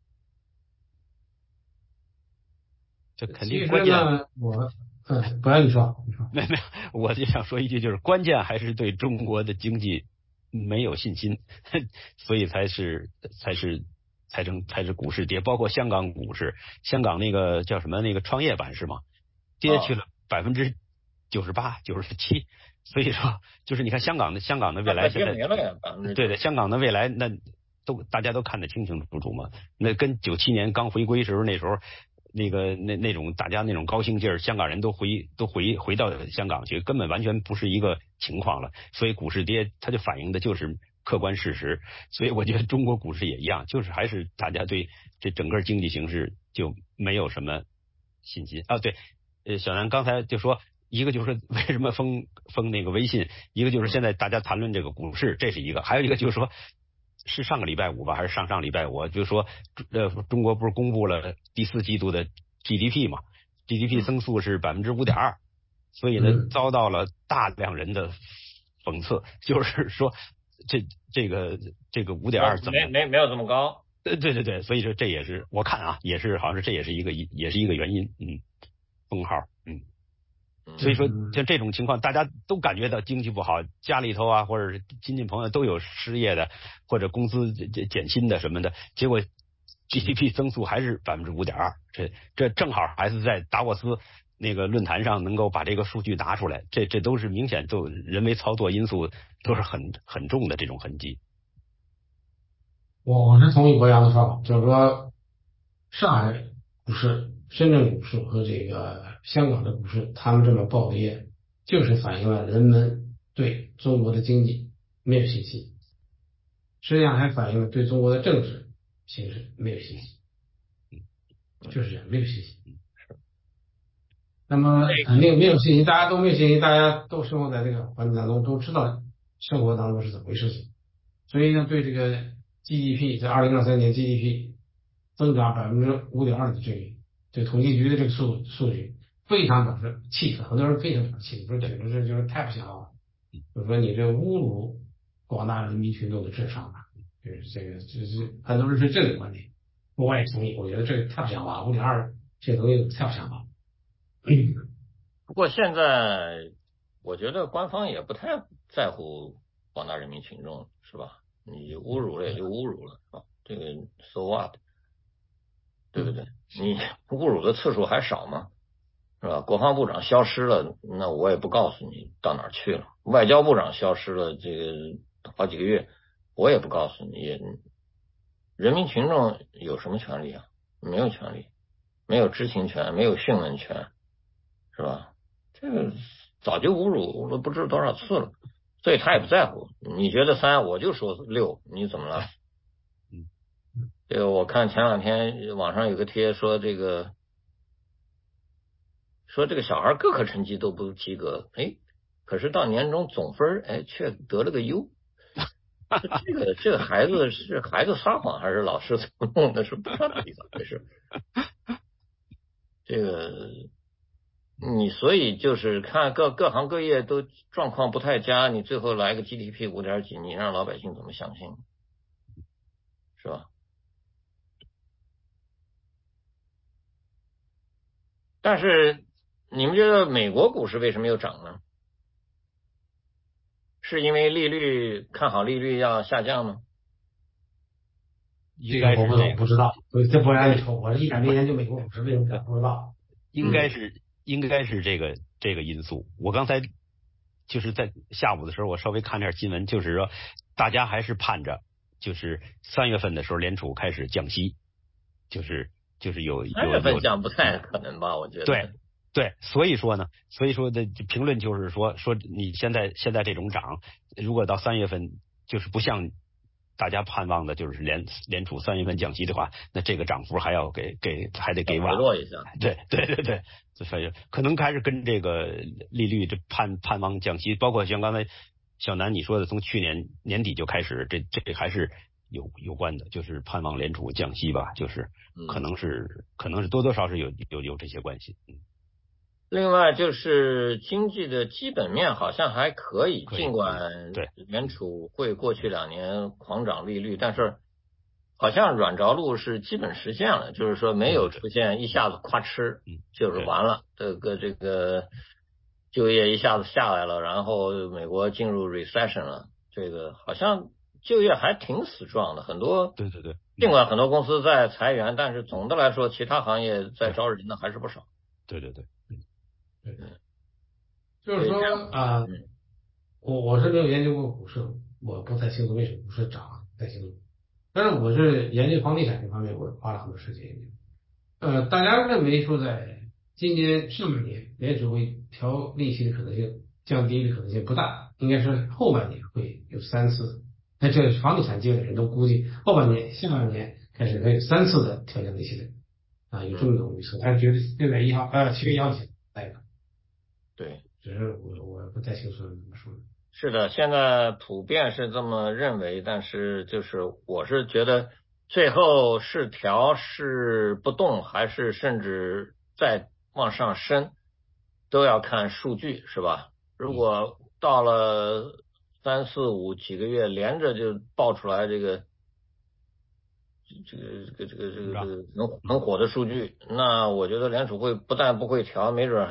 Speaker 6: 这肯定关键。
Speaker 5: 我嗯，不让你说，你说
Speaker 6: 没没有，我就想说一句，就是关键还是对中国的经济没有信心，所以才是才是才成才是股市跌，包括香港股市，香港那个叫什么那个创业板是吗？跌去了百分之。九十八、九十七，所以说就是你看香港的香港的未来现在，对的，香港的未来那都大家都看得清清楚楚嘛。那跟九七年刚回归时候那时候那个那那种大家那种高兴劲儿，香港人都回都回回到香港去，根本完全不是一个情况了。所以股市跌，它就反映的就是客观事实。所以我觉得中国股市也一样，就是还是大家对这整个经济形势就没有什么信心啊。对，呃，小南刚才就说。一个就是为什么封封那个微信，一个就是现在大家谈论这个股市，这是一个，还有一个就是说，是上个礼拜五吧，还是上上礼拜五，就是说，呃，中国不是公布了第四季度的 G D P 嘛 ，G D P 增速是百分之五点二，所以呢，遭到了大量人的讽刺，就是说，这这个这个五点二怎么
Speaker 4: 没没没有这么高？
Speaker 6: 对对对对，所以说这也是我看啊，也是好像是这也是一个也是一个原因，嗯，封号，嗯。 所以说像这种情况，大家都感觉到经济不好，家里头啊或者亲戚朋友都有失业的，或者工资减薪的什么的，结果 G D P 增速还是百分之五点二，这这正好还是在达沃斯那个论坛上能够把这个数据拿出来，这这都是明显都人为操作因素都是很很重的这种痕迹。
Speaker 5: 我我是同意博洋的说法，就是说上海股市、深圳股市和这个香港的股市，他们这么暴跌，就是反映了人们对中国的经济没有信心，实际上还反映了对中国的政治形势没有信心，就是这样，没有信心。那么肯定没有信心，大家都没有信心，大家都生活在这个环境当中，都知道生活当中是怎么回事情，所以呢，对这个 G D P 在二零二三年 G D P 增长百分之五点二的这个对统计局的这个数数据非常表示气愤，很多人非常表示气愤，说简直是就是太不像话了，就是说你这侮辱广大人民群众的智商了，就是这个就是很多人是这个观点，我也同意，我觉得这个太不像话，五点二这个东西太不像话。嗯，
Speaker 4: 不过现在我觉得官方也不太在乎广大人民群众，是吧？你侮辱了也就侮辱了啊，这个 so what， 对不对？你侮辱的次数还少吗？是吧？国防部长消失了，那我也不告诉你到哪儿去了；外交部长消失了，这个好几个月，我也不告诉你。人民群众有什么权利啊？没有权利，没有知情权，没有讯问权，是吧？这个早就侮辱了不知多少次了，所以他也不在乎。你觉得三，我就说六，你怎么了？
Speaker 6: 嗯，
Speaker 4: 这个我看前两天网上有个贴说这个。说这个小孩各科成绩都不及格，哎，可是到年终总分哎却得了个优，这个这个孩子是孩子撒谎还是老师怎么弄的？是不知道到底怎么回事。这个你所以就是看各各行各业都状况不太佳，你最后来个 G D P 五点几，你让老百姓怎么相信？是吧？但是你们觉得美国股市为什么又涨呢？是因为利率看好利率要下降吗？
Speaker 5: 这个我不懂，不知道。所以这不然你说，我是一点没研究美国股市，为什么涨不知道？
Speaker 6: 应该是应该是这个这个因素。我刚才就是在下午的时候，我稍微看点新闻，就是说大家还是盼着，就是三月份的时候联储开始降息，就是就是有有
Speaker 4: 三月份降不太可能吧？我觉得
Speaker 6: 对。对，所以说呢，所以说的评论就是说，说你现在现在这种涨，如果到三月份就是不像大家盼望的，就是联联储三月份降息的话，那这个涨幅还要给给还得给
Speaker 4: 回落一下。
Speaker 6: 对对对对，所以可能还是跟这个利率这盼盼望降息，包括像刚才小南你说的，从去年年底就开始，这这还是有有关的，就是盼望联储降息吧，就是可能是、嗯、可能是多多少少有有有这些关系。嗯。
Speaker 4: 另外就是经济的基本面好像还可以，
Speaker 6: 可以
Speaker 4: 尽管联储会过去两年狂涨利率，但是好像软着陆是基本实现了，就是说没有出现一下子夸哧就是完了，这个这个就业一下子下来了，然后美国进入 recession 了，这个好像就业还挺死状的，很多
Speaker 6: 对对对，
Speaker 4: 尽管很多公司在裁员，但是总的来说其他行业在招人的还是不少。
Speaker 6: 对对对。
Speaker 5: 对，就是说啊、呃，我我是没有研究过股市，我不太清楚为什么股市涨，不太清楚。但是我是研究房地产这方面，我花了很多时间研究。呃，大家认为说在今年上半年联储会调利息的可能性、降低的可能性不大，应该是后半年会有三次。那这房地产界的人都估计后半年、下半年开始会有三次的调降利息的啊，有这么种预测。但是觉得六月一号呃七月一号前来了。
Speaker 4: 对，
Speaker 5: 只是我我不太清楚怎么说。
Speaker 4: 是的，现在普遍是这么认为，但是就是我是觉得最后是调是不动，还是甚至再往上升，都要看数据，是吧？如果到了三四五几个月连着就爆出来这个这个这个这个这个这个很很火的数据，那我觉得联储会不但不会调，没准哎。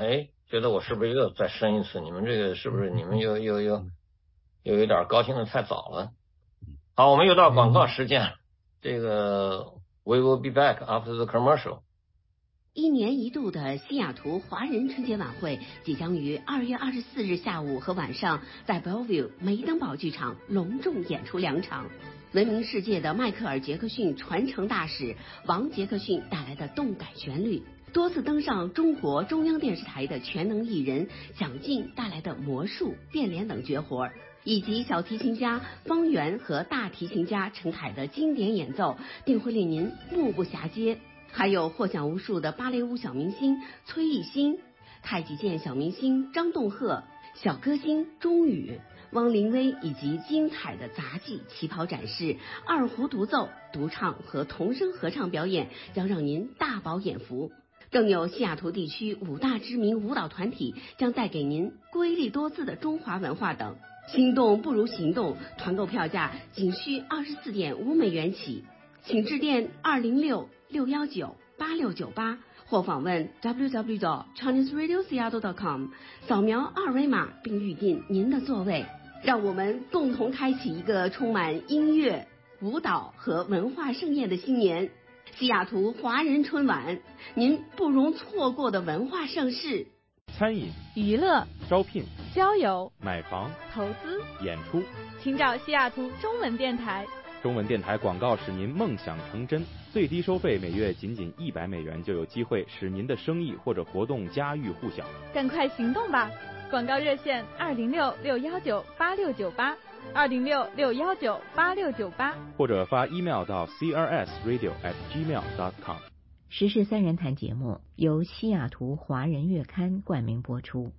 Speaker 4: 觉得我是不是又再生一次？你们这个是不是你们又又又又有点高兴的太早了？好，我们又到广告时间。这个 We will be back after the commercial。
Speaker 7: 一年一度的西雅图华人春节晚会即将于二月二十四日下午和晚上在 Bellevue 梅登堡剧场隆重演出两场。闻名世界的迈克尔·杰克逊传承大使王杰克逊带来的动感旋律，多次登上中国中央电视台的全能艺人蒋劲带来的魔术、变脸等绝活，以及小提琴家方圆和大提琴家陈凯的经典演奏，定会令您目不暇接。还有获奖无数的芭蕾舞小明星崔艺欣、太极剑小明星张栋赫、小歌星钟宇、汪林威，以及精彩的杂技、旗袍展示、二胡独奏、独唱和童声合唱表演，将让您大饱眼福。更有西雅图地区五大知名舞蹈团体将带给您瑰丽多姿的中华文化等。心动不如行动，团购票价仅需二十四点五美元起，请致电二零六六幺九八六九八或访问 w w w dot chinese radio seattle dot com， 扫描二维码并预定您的座位。让我们共同开启一个充满音乐、舞蹈和文化盛宴的新年。西雅图华人春晚，您不容错过的文化盛事。
Speaker 2: 餐饮、
Speaker 8: 娱乐、
Speaker 2: 招聘、
Speaker 8: 交友、
Speaker 2: 买房、
Speaker 8: 投资、
Speaker 2: 演出，
Speaker 8: 请找西雅图中文电台。
Speaker 2: 中文电台广告使您梦想成真，最低收费每月仅仅一百美元，就有机会使您的生意或者活动家喻户晓。
Speaker 8: 赶快行动吧！广告热线二零六六幺九八六九八，二零六六幺九八六九八，
Speaker 2: 或者发 email 到 c r s radio at gmail dot com。
Speaker 3: 时事三人谈节目由西雅图华人月刊冠名播出。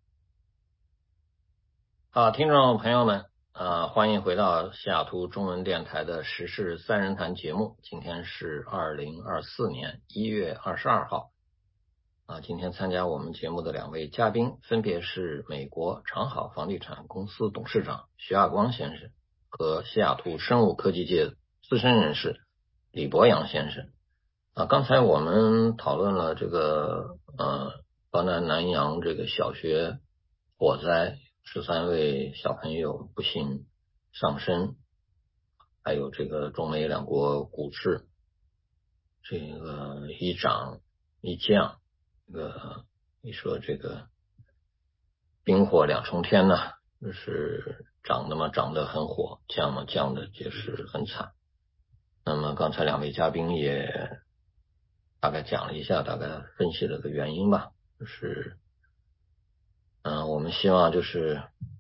Speaker 4: 好，听众朋友们。呃，欢迎回到西雅图中文电台的时事三人谈节目。今天是二零二四年一月二十二号。啊，今天参加我们节目的两位嘉宾分别是美国长好房地产公司董事长徐亚光先生和西雅图生物科技界资深人士李博洋先生。啊，刚才我们讨论了这个呃河南南阳这个小学火灾。十三位小朋友不幸丧生，还有这个中美两国股市，这个一涨一降，这个你说这个冰火两重天呢，就是涨的嘛涨得很火，降嘛降的就是很惨。那么刚才两位嘉宾也大概讲了一下，大概分析了个原因吧，就是嗯、呃，我们希望就是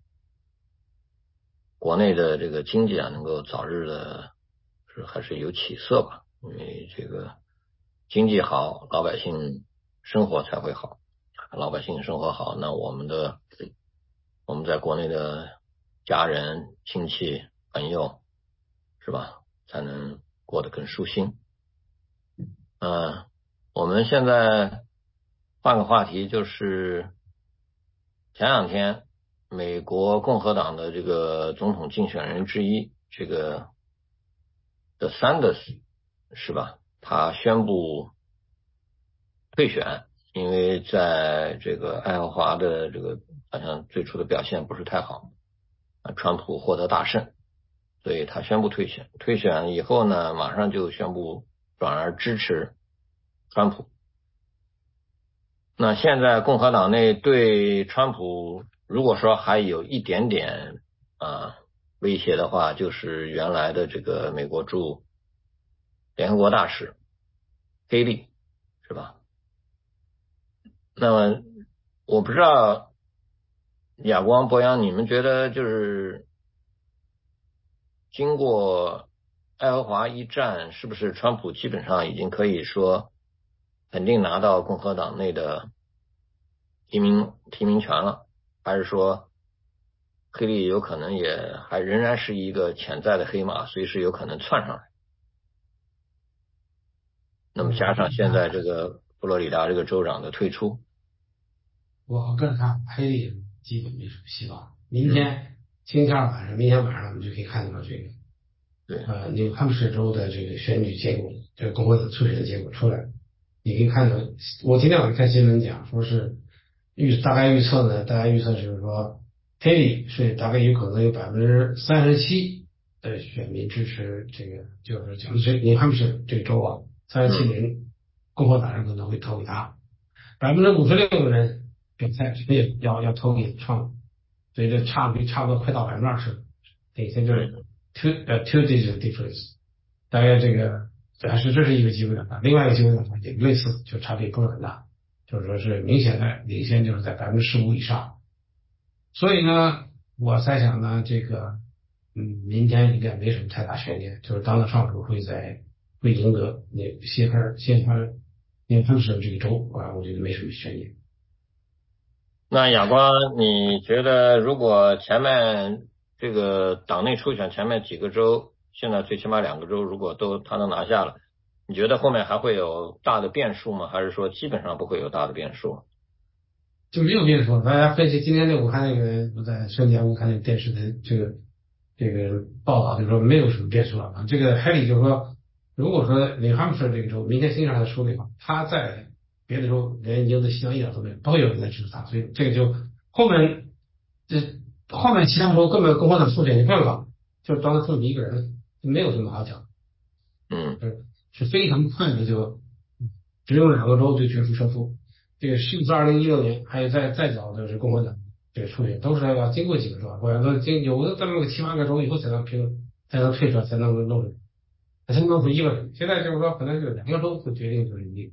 Speaker 4: 国内的这个经济啊，能够早日的是还是有起色吧。因为这个经济好，老百姓生活才会好，老百姓生活好，那我们的我们在国内的家人、亲戚、朋友，是吧，才能过得更舒心。嗯、呃，我们现在换个话题，就是前两天美国共和党的这个总统竞选人之一，这个的 Sanders 是吧，他宣布退选，因为在这个爱荷华的这个好像最初的表现不是太好，川普获得大胜，所以他宣布退选。退选以后呢，马上就宣布转而支持川普。那现在共和党内对川普如果说还有一点点啊威胁的话，就是原来的这个美国驻联合国大使黑利，是吧？那么我不知道亚光、博洋，你们觉得就是经过爱荷华一战，是不是川普基本上已经可以说肯定拿到共和党内的提名提名权了，还是说黑利有可能也还仍然是一个潜在的黑马，随时有可能窜上来？那么加上现在这个佛罗里达这个州长的退出，
Speaker 5: 我个人看黑利基本没什么希望。明天星期二晚上，明天晚上我们就可以看到这个，
Speaker 4: 对，
Speaker 5: 呃，纽汉姆斯州的这个选举结果，这个共和党初选的结果出来了。你可以看到，我今天晚上看新闻讲，说是预大概预测呢，大概预测就是说，黑利是大概有可能有百分之三十七的选民支持这个，就是讲是纽汉姆氏这个州啊，三十七人共和党人可能会投给他，百分之五十六的人表态是要要投给川普，所以这差距差不多快到百分之二十，领先就是 two 呃 two digit difference， 大概这个还是这是一个机会的，另外一个机会的话也类似，就差别不是很大。就是说是明显的领先，就是在百分之十五以上。所以呢，我猜想呢，这个嗯，明天应该没什么太大悬念，就是当特朗普会在会赢得那西汉西汉纽汉市这个州啊，我觉得没什么悬念。
Speaker 4: 那亚光，你觉得如果前面这个党内初选前面几个州，现在最起码两个州，如果都他能拿下了？你觉得后面还会有大的变数吗？还是说基本上不会有大的变数？
Speaker 5: 就没有变数。大家分析今天那我看那个我在春节我看那个电视的这个这个报道，就是说没有什么变数了。这个海里就是说，如果说纽汉姆市这个州明天新上的输的话，他在别的州连赢的希望一点都没有，不会有人来支持他，所以这个就后面这后面其他州根本共和党初选就更高，就是当特朗普一个人没有什么好讲。
Speaker 4: 嗯。
Speaker 5: 是非常快的，就只有两个州就决出胜负。这个是二零一六年，还有再再早的是共和党这个初选，都是要经过几个州，或者说经有的这么个七八个州以后才能平才能退出来，才能弄出，才能弄出一个人。现在就是说，可能就两个州会决定这个赢。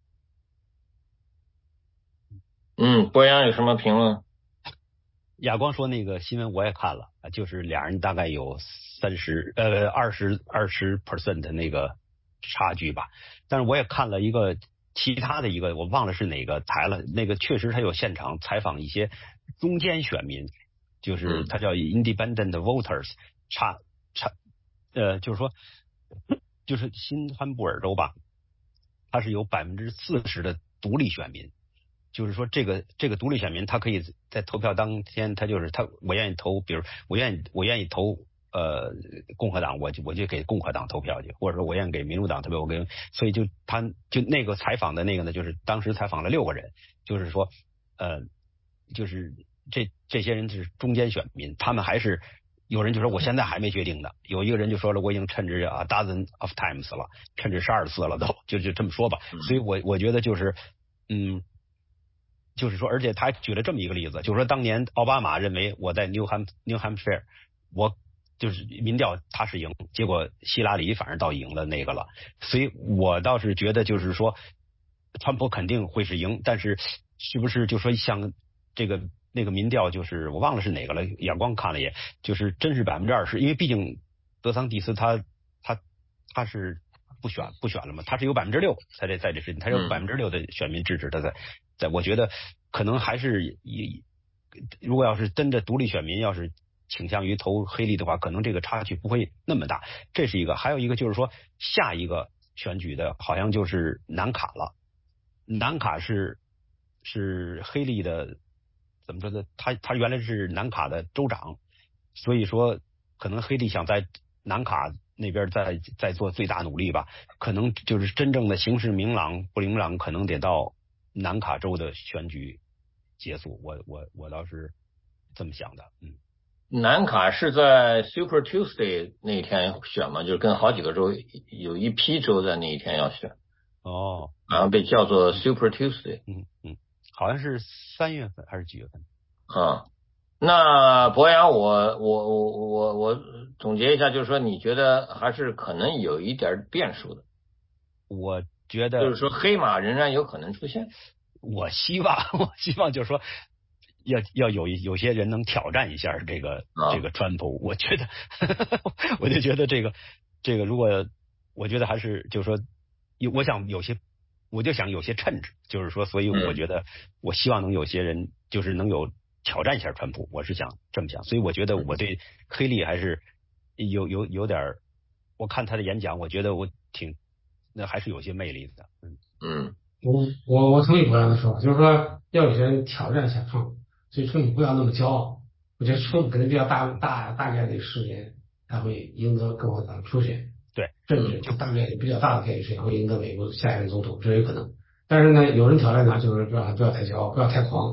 Speaker 4: 嗯，博洋有什么评论？
Speaker 6: 亚光说那个新闻我也看了，就是俩人大概有三十呃二十二十 percent 的那个差距吧，但是我也看了一个其他的一个，我忘了是哪个台了，那个确实他有现场采访一些中间选民，就是他叫 independent voters， 差差呃就是说就是新罕布尔州吧，他是有百分之四十的独立选民。就是说，这个这个独立选民，他可以在投票当天，他就是他，我愿意投，比如我愿意我愿意投呃共和党，我就我就给共和党投票去，或者说我愿意给民主党投票，我给，所以就他就那个采访的那个呢，就是当时采访了六个人，就是说呃就是这这些人是中间选民，他们还是有人就说我现在还没决定的，有一个人就说了我已经称职啊 dozen of times 了，称职十二次了都，就就这么说吧，所以我我觉得就是嗯。就是说，而且他举了这么一个例子，就是说，当年奥巴马认为我在 New Ham New Hampshire， 我就是民调他是赢，结果希拉里反而倒赢了那个了，所以我倒是觉得就是说，川普肯定会是赢，但是是不是就说像这个那个民调，就是我忘了是哪个了，眼光看了也，就是真是百分之二十，因为毕竟德桑蒂斯他他他是不选不选了嘛，他是有百分之六在这在这事情，他有百分之六的选民支持他在。在我觉得可能还是一，如果要是真的独立选民要是倾向于投黑利的话，可能这个差距不会那么大。这是一个，还有一个就是说下一个选举的好像就是南卡了。南卡是是黑利的怎么说呢？他他原来是南卡的州长，所以说可能黑利想在南卡那边再再做最大努力吧。可能就是真正的形势明朗不明朗，可能得到南卡州的选举结束，我我我倒是这么想的。嗯，
Speaker 4: 南卡是在 Super Tuesday 那一天选吗？就是跟好几个州有一批州在那一天要选。
Speaker 6: 哦，
Speaker 4: 好像被叫做 Super Tuesday。
Speaker 6: 嗯嗯，好像是三月份还是几月份？
Speaker 4: 啊，那博洋，我我我我我总结一下，就是说你觉得还是可能有一点变数的。
Speaker 6: 我觉得
Speaker 4: 就是说黑马仍然有可能出现。
Speaker 6: 我希望，我希望就是说，要要有有些人能挑战一下这个、啊、这个川普。我觉得，我就觉得这个这个，如果我觉得还是就是说，我想有些，我就想有些称职，就是说，所以我觉得，我希望能有些人就是能有挑战一下川普，我是想这么想。所以我觉得我对黑利还是有有有点，我看他的演讲，我觉得我挺。那还是有些魅力的。嗯
Speaker 4: 嗯，
Speaker 5: 我我我同意博洋的说法，就是说要有些人挑战一下川普，所以川普不要那么骄傲。我觉得川普可能比较大大大概率事件他会赢得共和党初选，
Speaker 6: 对，
Speaker 5: 甚至就大概率比较大的概率事件会赢得美国下一任总统，这有可能。但是呢，有人挑战他，就是不要不要太骄傲，不要太狂。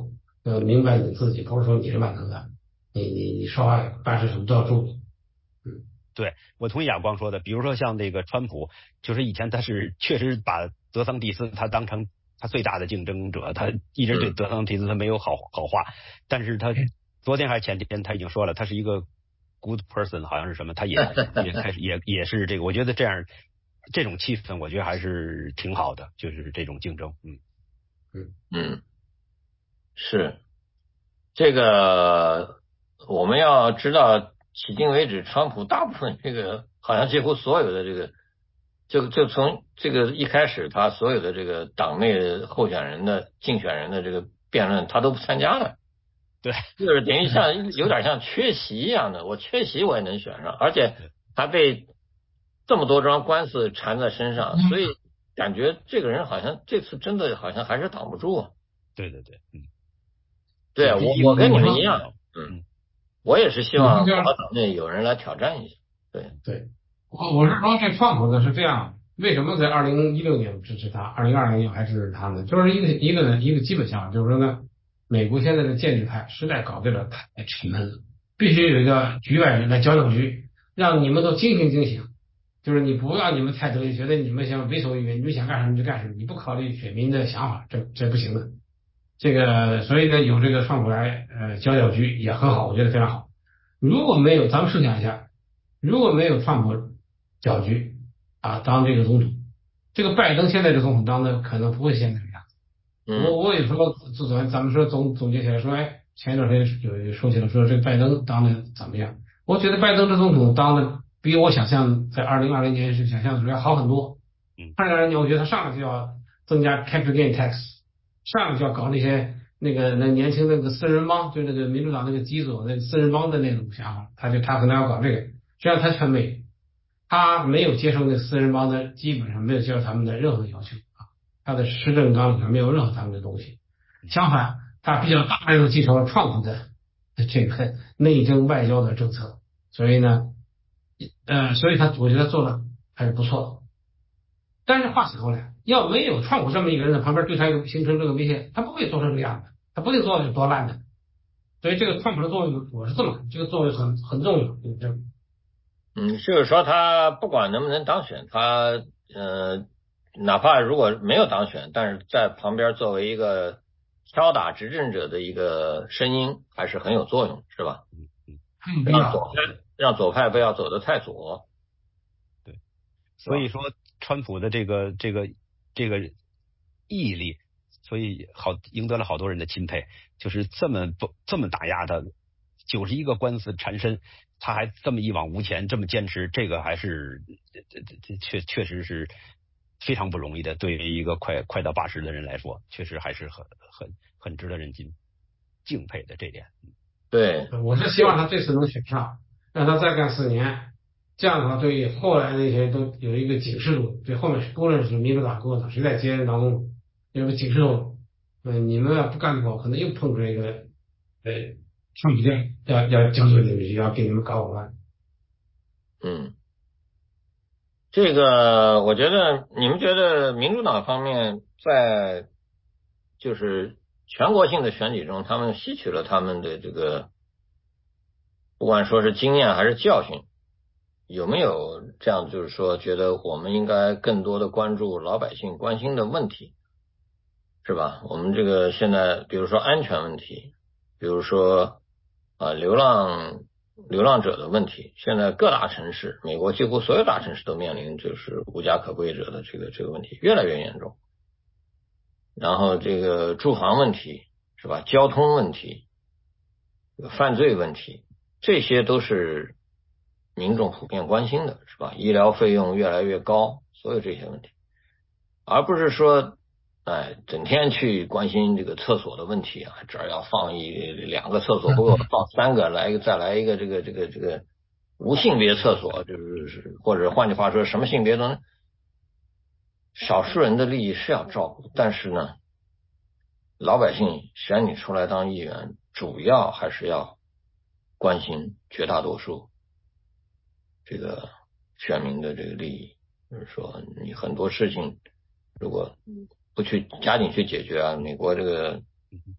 Speaker 5: 要明白你自己，不是说你是万能的，你你你说话办事什么都要注意。
Speaker 6: 嗯，对，我同意亚光说的，比如说像那个川普，就是以前他是确实把德桑蒂斯他当成他最大的竞争者，他一直对德桑蒂斯他没有好好话，但是他昨天还是前天他已经说了，他是一个 good person， 好像是什么，他也也开始也也是这个，我觉得这样这种气氛，我觉得还是挺好的，就是这种竞争，嗯
Speaker 4: 嗯嗯，是这个我们要知道，迄今为止，川普大部分这个好像几乎所有的这个。就就从这个一开始，他所有的这个党内候选人的竞选人的这个辩论，他都不参加了。
Speaker 6: 对，
Speaker 4: 就是等于像有点像缺席一样的，我缺席我也能选上，而且还被这么多桩官司缠在身上，所以感觉这个人好像这次真的好像还是挡不住啊。
Speaker 6: 对对对，嗯，
Speaker 4: 对啊，我我跟你们一样，嗯，我也是希望我党内有人来挑战一下。对
Speaker 5: 对。我我是说，这川普呢是这样，为什么在二零一六年支持他，二零二零年还支持他呢？就是一个一个一个基本想法，就是说呢，美国现在的建制派实在搞对了太沉闷了，必须有一个局外人来搅搅局，让你们都惊醒惊醒。就是你不让你们太得意，觉得你们想为所欲为，你们想干什么就干什么，你不考虑选民的想法，这这不行的。这个所以呢，有这个川普来呃搅搅局也很好，我觉得非常好。如果没有，咱们设想一下，如果没有川普搅局啊，当这个总统，这个拜登现在的总统当的可能不会现在这个样子。我我有时候自咱咱们说总总结起来说，哎，前一段时间有说起来说这个拜登当的怎么样？我觉得拜登这总统当的比我想象在二零二零年是想象的时候要好很多。二零二零年我觉得他上来就要增加 capital gain tax， 上来就要搞那些那个那年轻那个私人帮，就那个民主党那个基佐那个私人帮的那种想法，他就他可能要搞这个，实际上他全没有。他没有接受那私人帮的，基本上没有接受他们的任何要求啊，他的施政纲领上没有任何他们的东西。相反，他比较大量的继承了川普的这个内政外交的政策，所以呢，呃，所以他我觉得做的还是不错的。但是话说回来，要没有川普这么一个人在旁边对他形成这个威胁，他不会做成这个样子，他不定做的有多烂的。所以这个川普的作用，我是这么看，这个作用很很重要，这个。
Speaker 4: 嗯，就是说他不管能不能当选，他呃，哪怕如果没有当选，但是在旁边作为一个敲打执政者的一个声音，还是很有作用，是吧？
Speaker 5: 嗯嗯，
Speaker 4: 让左派让左派不要走得太左。
Speaker 6: 对，所以说川普的这个这个这个毅力，所以好赢得了好多人的钦佩，就是这么不这么打压他，九十一个官司缠身。他还这么一往无前，这么坚持，这个还是这这这确确实是非常不容易的。对于一个快快到八十的人来说，确实还是很很很值得人敬敬佩的这点。
Speaker 4: 对，
Speaker 5: 我是希望他这次能选上，让他再干四年，这样的话对后来那些都有一个警示作用，对后面不论是民主党、共和党谁在接任当中有个警示作用。嗯，你们要不干的话，可能又碰出一个呃。川普店要要将就你们，要给你们搞完。
Speaker 4: 嗯，这个我觉得，你们觉得民主党方面在就是全国性的选举中，他们吸取了他们的这个，不管说是经验还是教训，有没有这样就是说，觉得我们应该更多的关注老百姓关心的问题，是吧？我们这个现在，比如说安全问题，比如说。啊，流浪流浪者的问题，现在各大城市，美国几乎所有大城市都面临就是无家可归者的这个这个问题越来越严重。然后这个住房问题是吧？交通问题、犯罪问题，这些都是民众普遍关心的，是吧？医疗费用越来越高，所有这些问题，而不是说。哎，整天去关心这个厕所的问题啊，这儿要放一两个厕所，不够放三个，来一个再来一个这个这个这个无性别厕所，就是或者换句话说，什么性别都能。少数人的利益是要照顾，但是呢，老百姓选你出来当议员，主要还是要关心绝大多数这个选民的这个利益。就是说，你很多事情如果不去加紧去解决啊，美国这个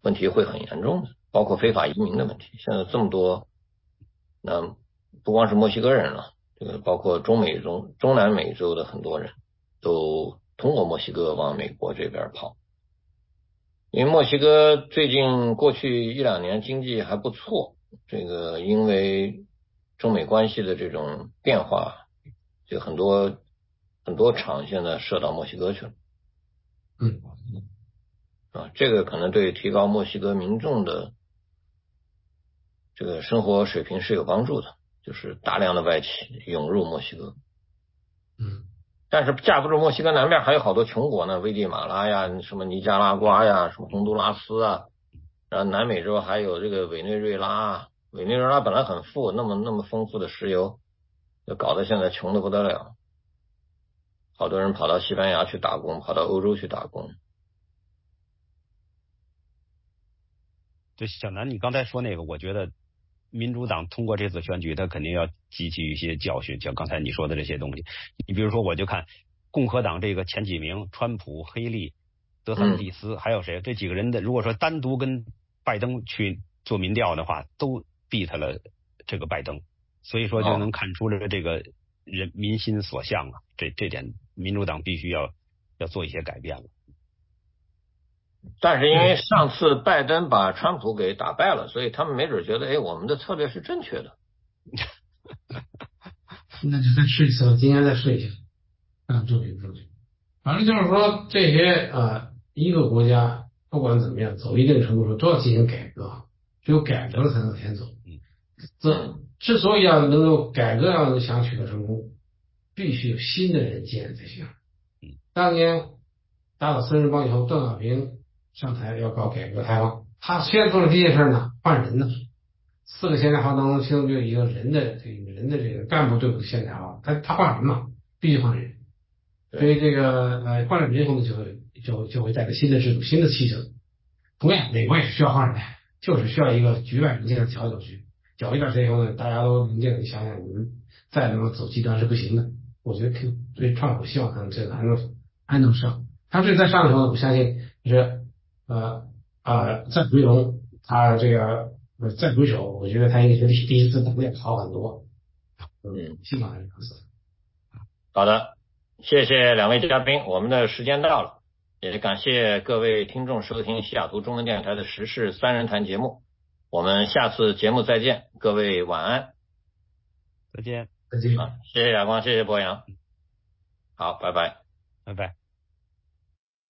Speaker 4: 问题会很严重的，包括非法移民的问题。现在这么多，那不光是墨西哥人了，这个包括中美洲、中南美洲的很多人都通过墨西哥往美国这边跑。因为墨西哥最近过去一两年经济还不错，这个因为中美关系的这种变化，就很多很多厂现在设到墨西哥去了。
Speaker 5: 嗯，
Speaker 4: 啊，这个可能对提高墨西哥民众的这个生活水平是有帮助的，就是大量的外企涌入墨西哥。
Speaker 5: 嗯。
Speaker 4: 但是架不住墨西哥南边还有好多穷国呢，危地马拉呀，什么尼加拉瓜呀，什么洪都拉斯啊，然后南美洲还有这个委内瑞拉，委内瑞拉本来很富，那么那么丰富的石油，就搞得现在穷得不得了，好多人跑到西班牙去打工，跑到欧洲去打工。
Speaker 6: 对，小南，你刚才说那个，我觉得民主党通过这次选举，他肯定要汲取一些教训，像刚才你说的这些东西。你比如说，我就看共和党这个前几名，川普、黑利、德桑蒂斯，还有谁？这几个人的，如果说单独跟拜登去做民调的话，都逼他了这个拜登，所以说就能看出了这个人民心所向啊。这这点，民主党必须要要做一些改变了。
Speaker 4: 但是因为上次拜登把川普给打败了，所以他们没准觉得，哎，我们的策略是正确的。
Speaker 5: 那就再试一次，今天再试一下，看证据不证据。反正就是说，这些呃，一个国家不管怎么样，走一定程度上都要进行改革，只有改革了才能往前走。这之所以要能够改革要想取得成功，必须有新的人进来才行。当年打倒四人帮以后，邓小平上台要搞改革开放，他先做的第一件事呢，换人呢。四个现代化当中，其中就有一个人的这个人的这个干部队伍的现代化，他他换人嘛，必须换人。所以这个呃换了人以后呢，就会就就会带来新的制度、新的气象。同样，美国也是需要换人的，就是需要一个局外人进来搅搅局，搅一段时间以后呢，大家都明镜你想想，你们再能够走极端是不行的。我觉得可所以川普希望他们这个还能还能上，他这再上以后呢，我相信就是呃啊再回笼，他这个再回首，我觉得他应该是第一次能力好很多。嗯，希望还是如此。
Speaker 4: 好的，谢谢两位嘉宾，我们的时间到了，也感谢各位听众收听西雅图中文电台的时事三人谈节目，我们下次节目再见，各位晚安，
Speaker 6: 再见，
Speaker 5: 再见。
Speaker 4: 好，谢谢亚光，谢谢博洋，好，拜拜，
Speaker 6: 拜拜。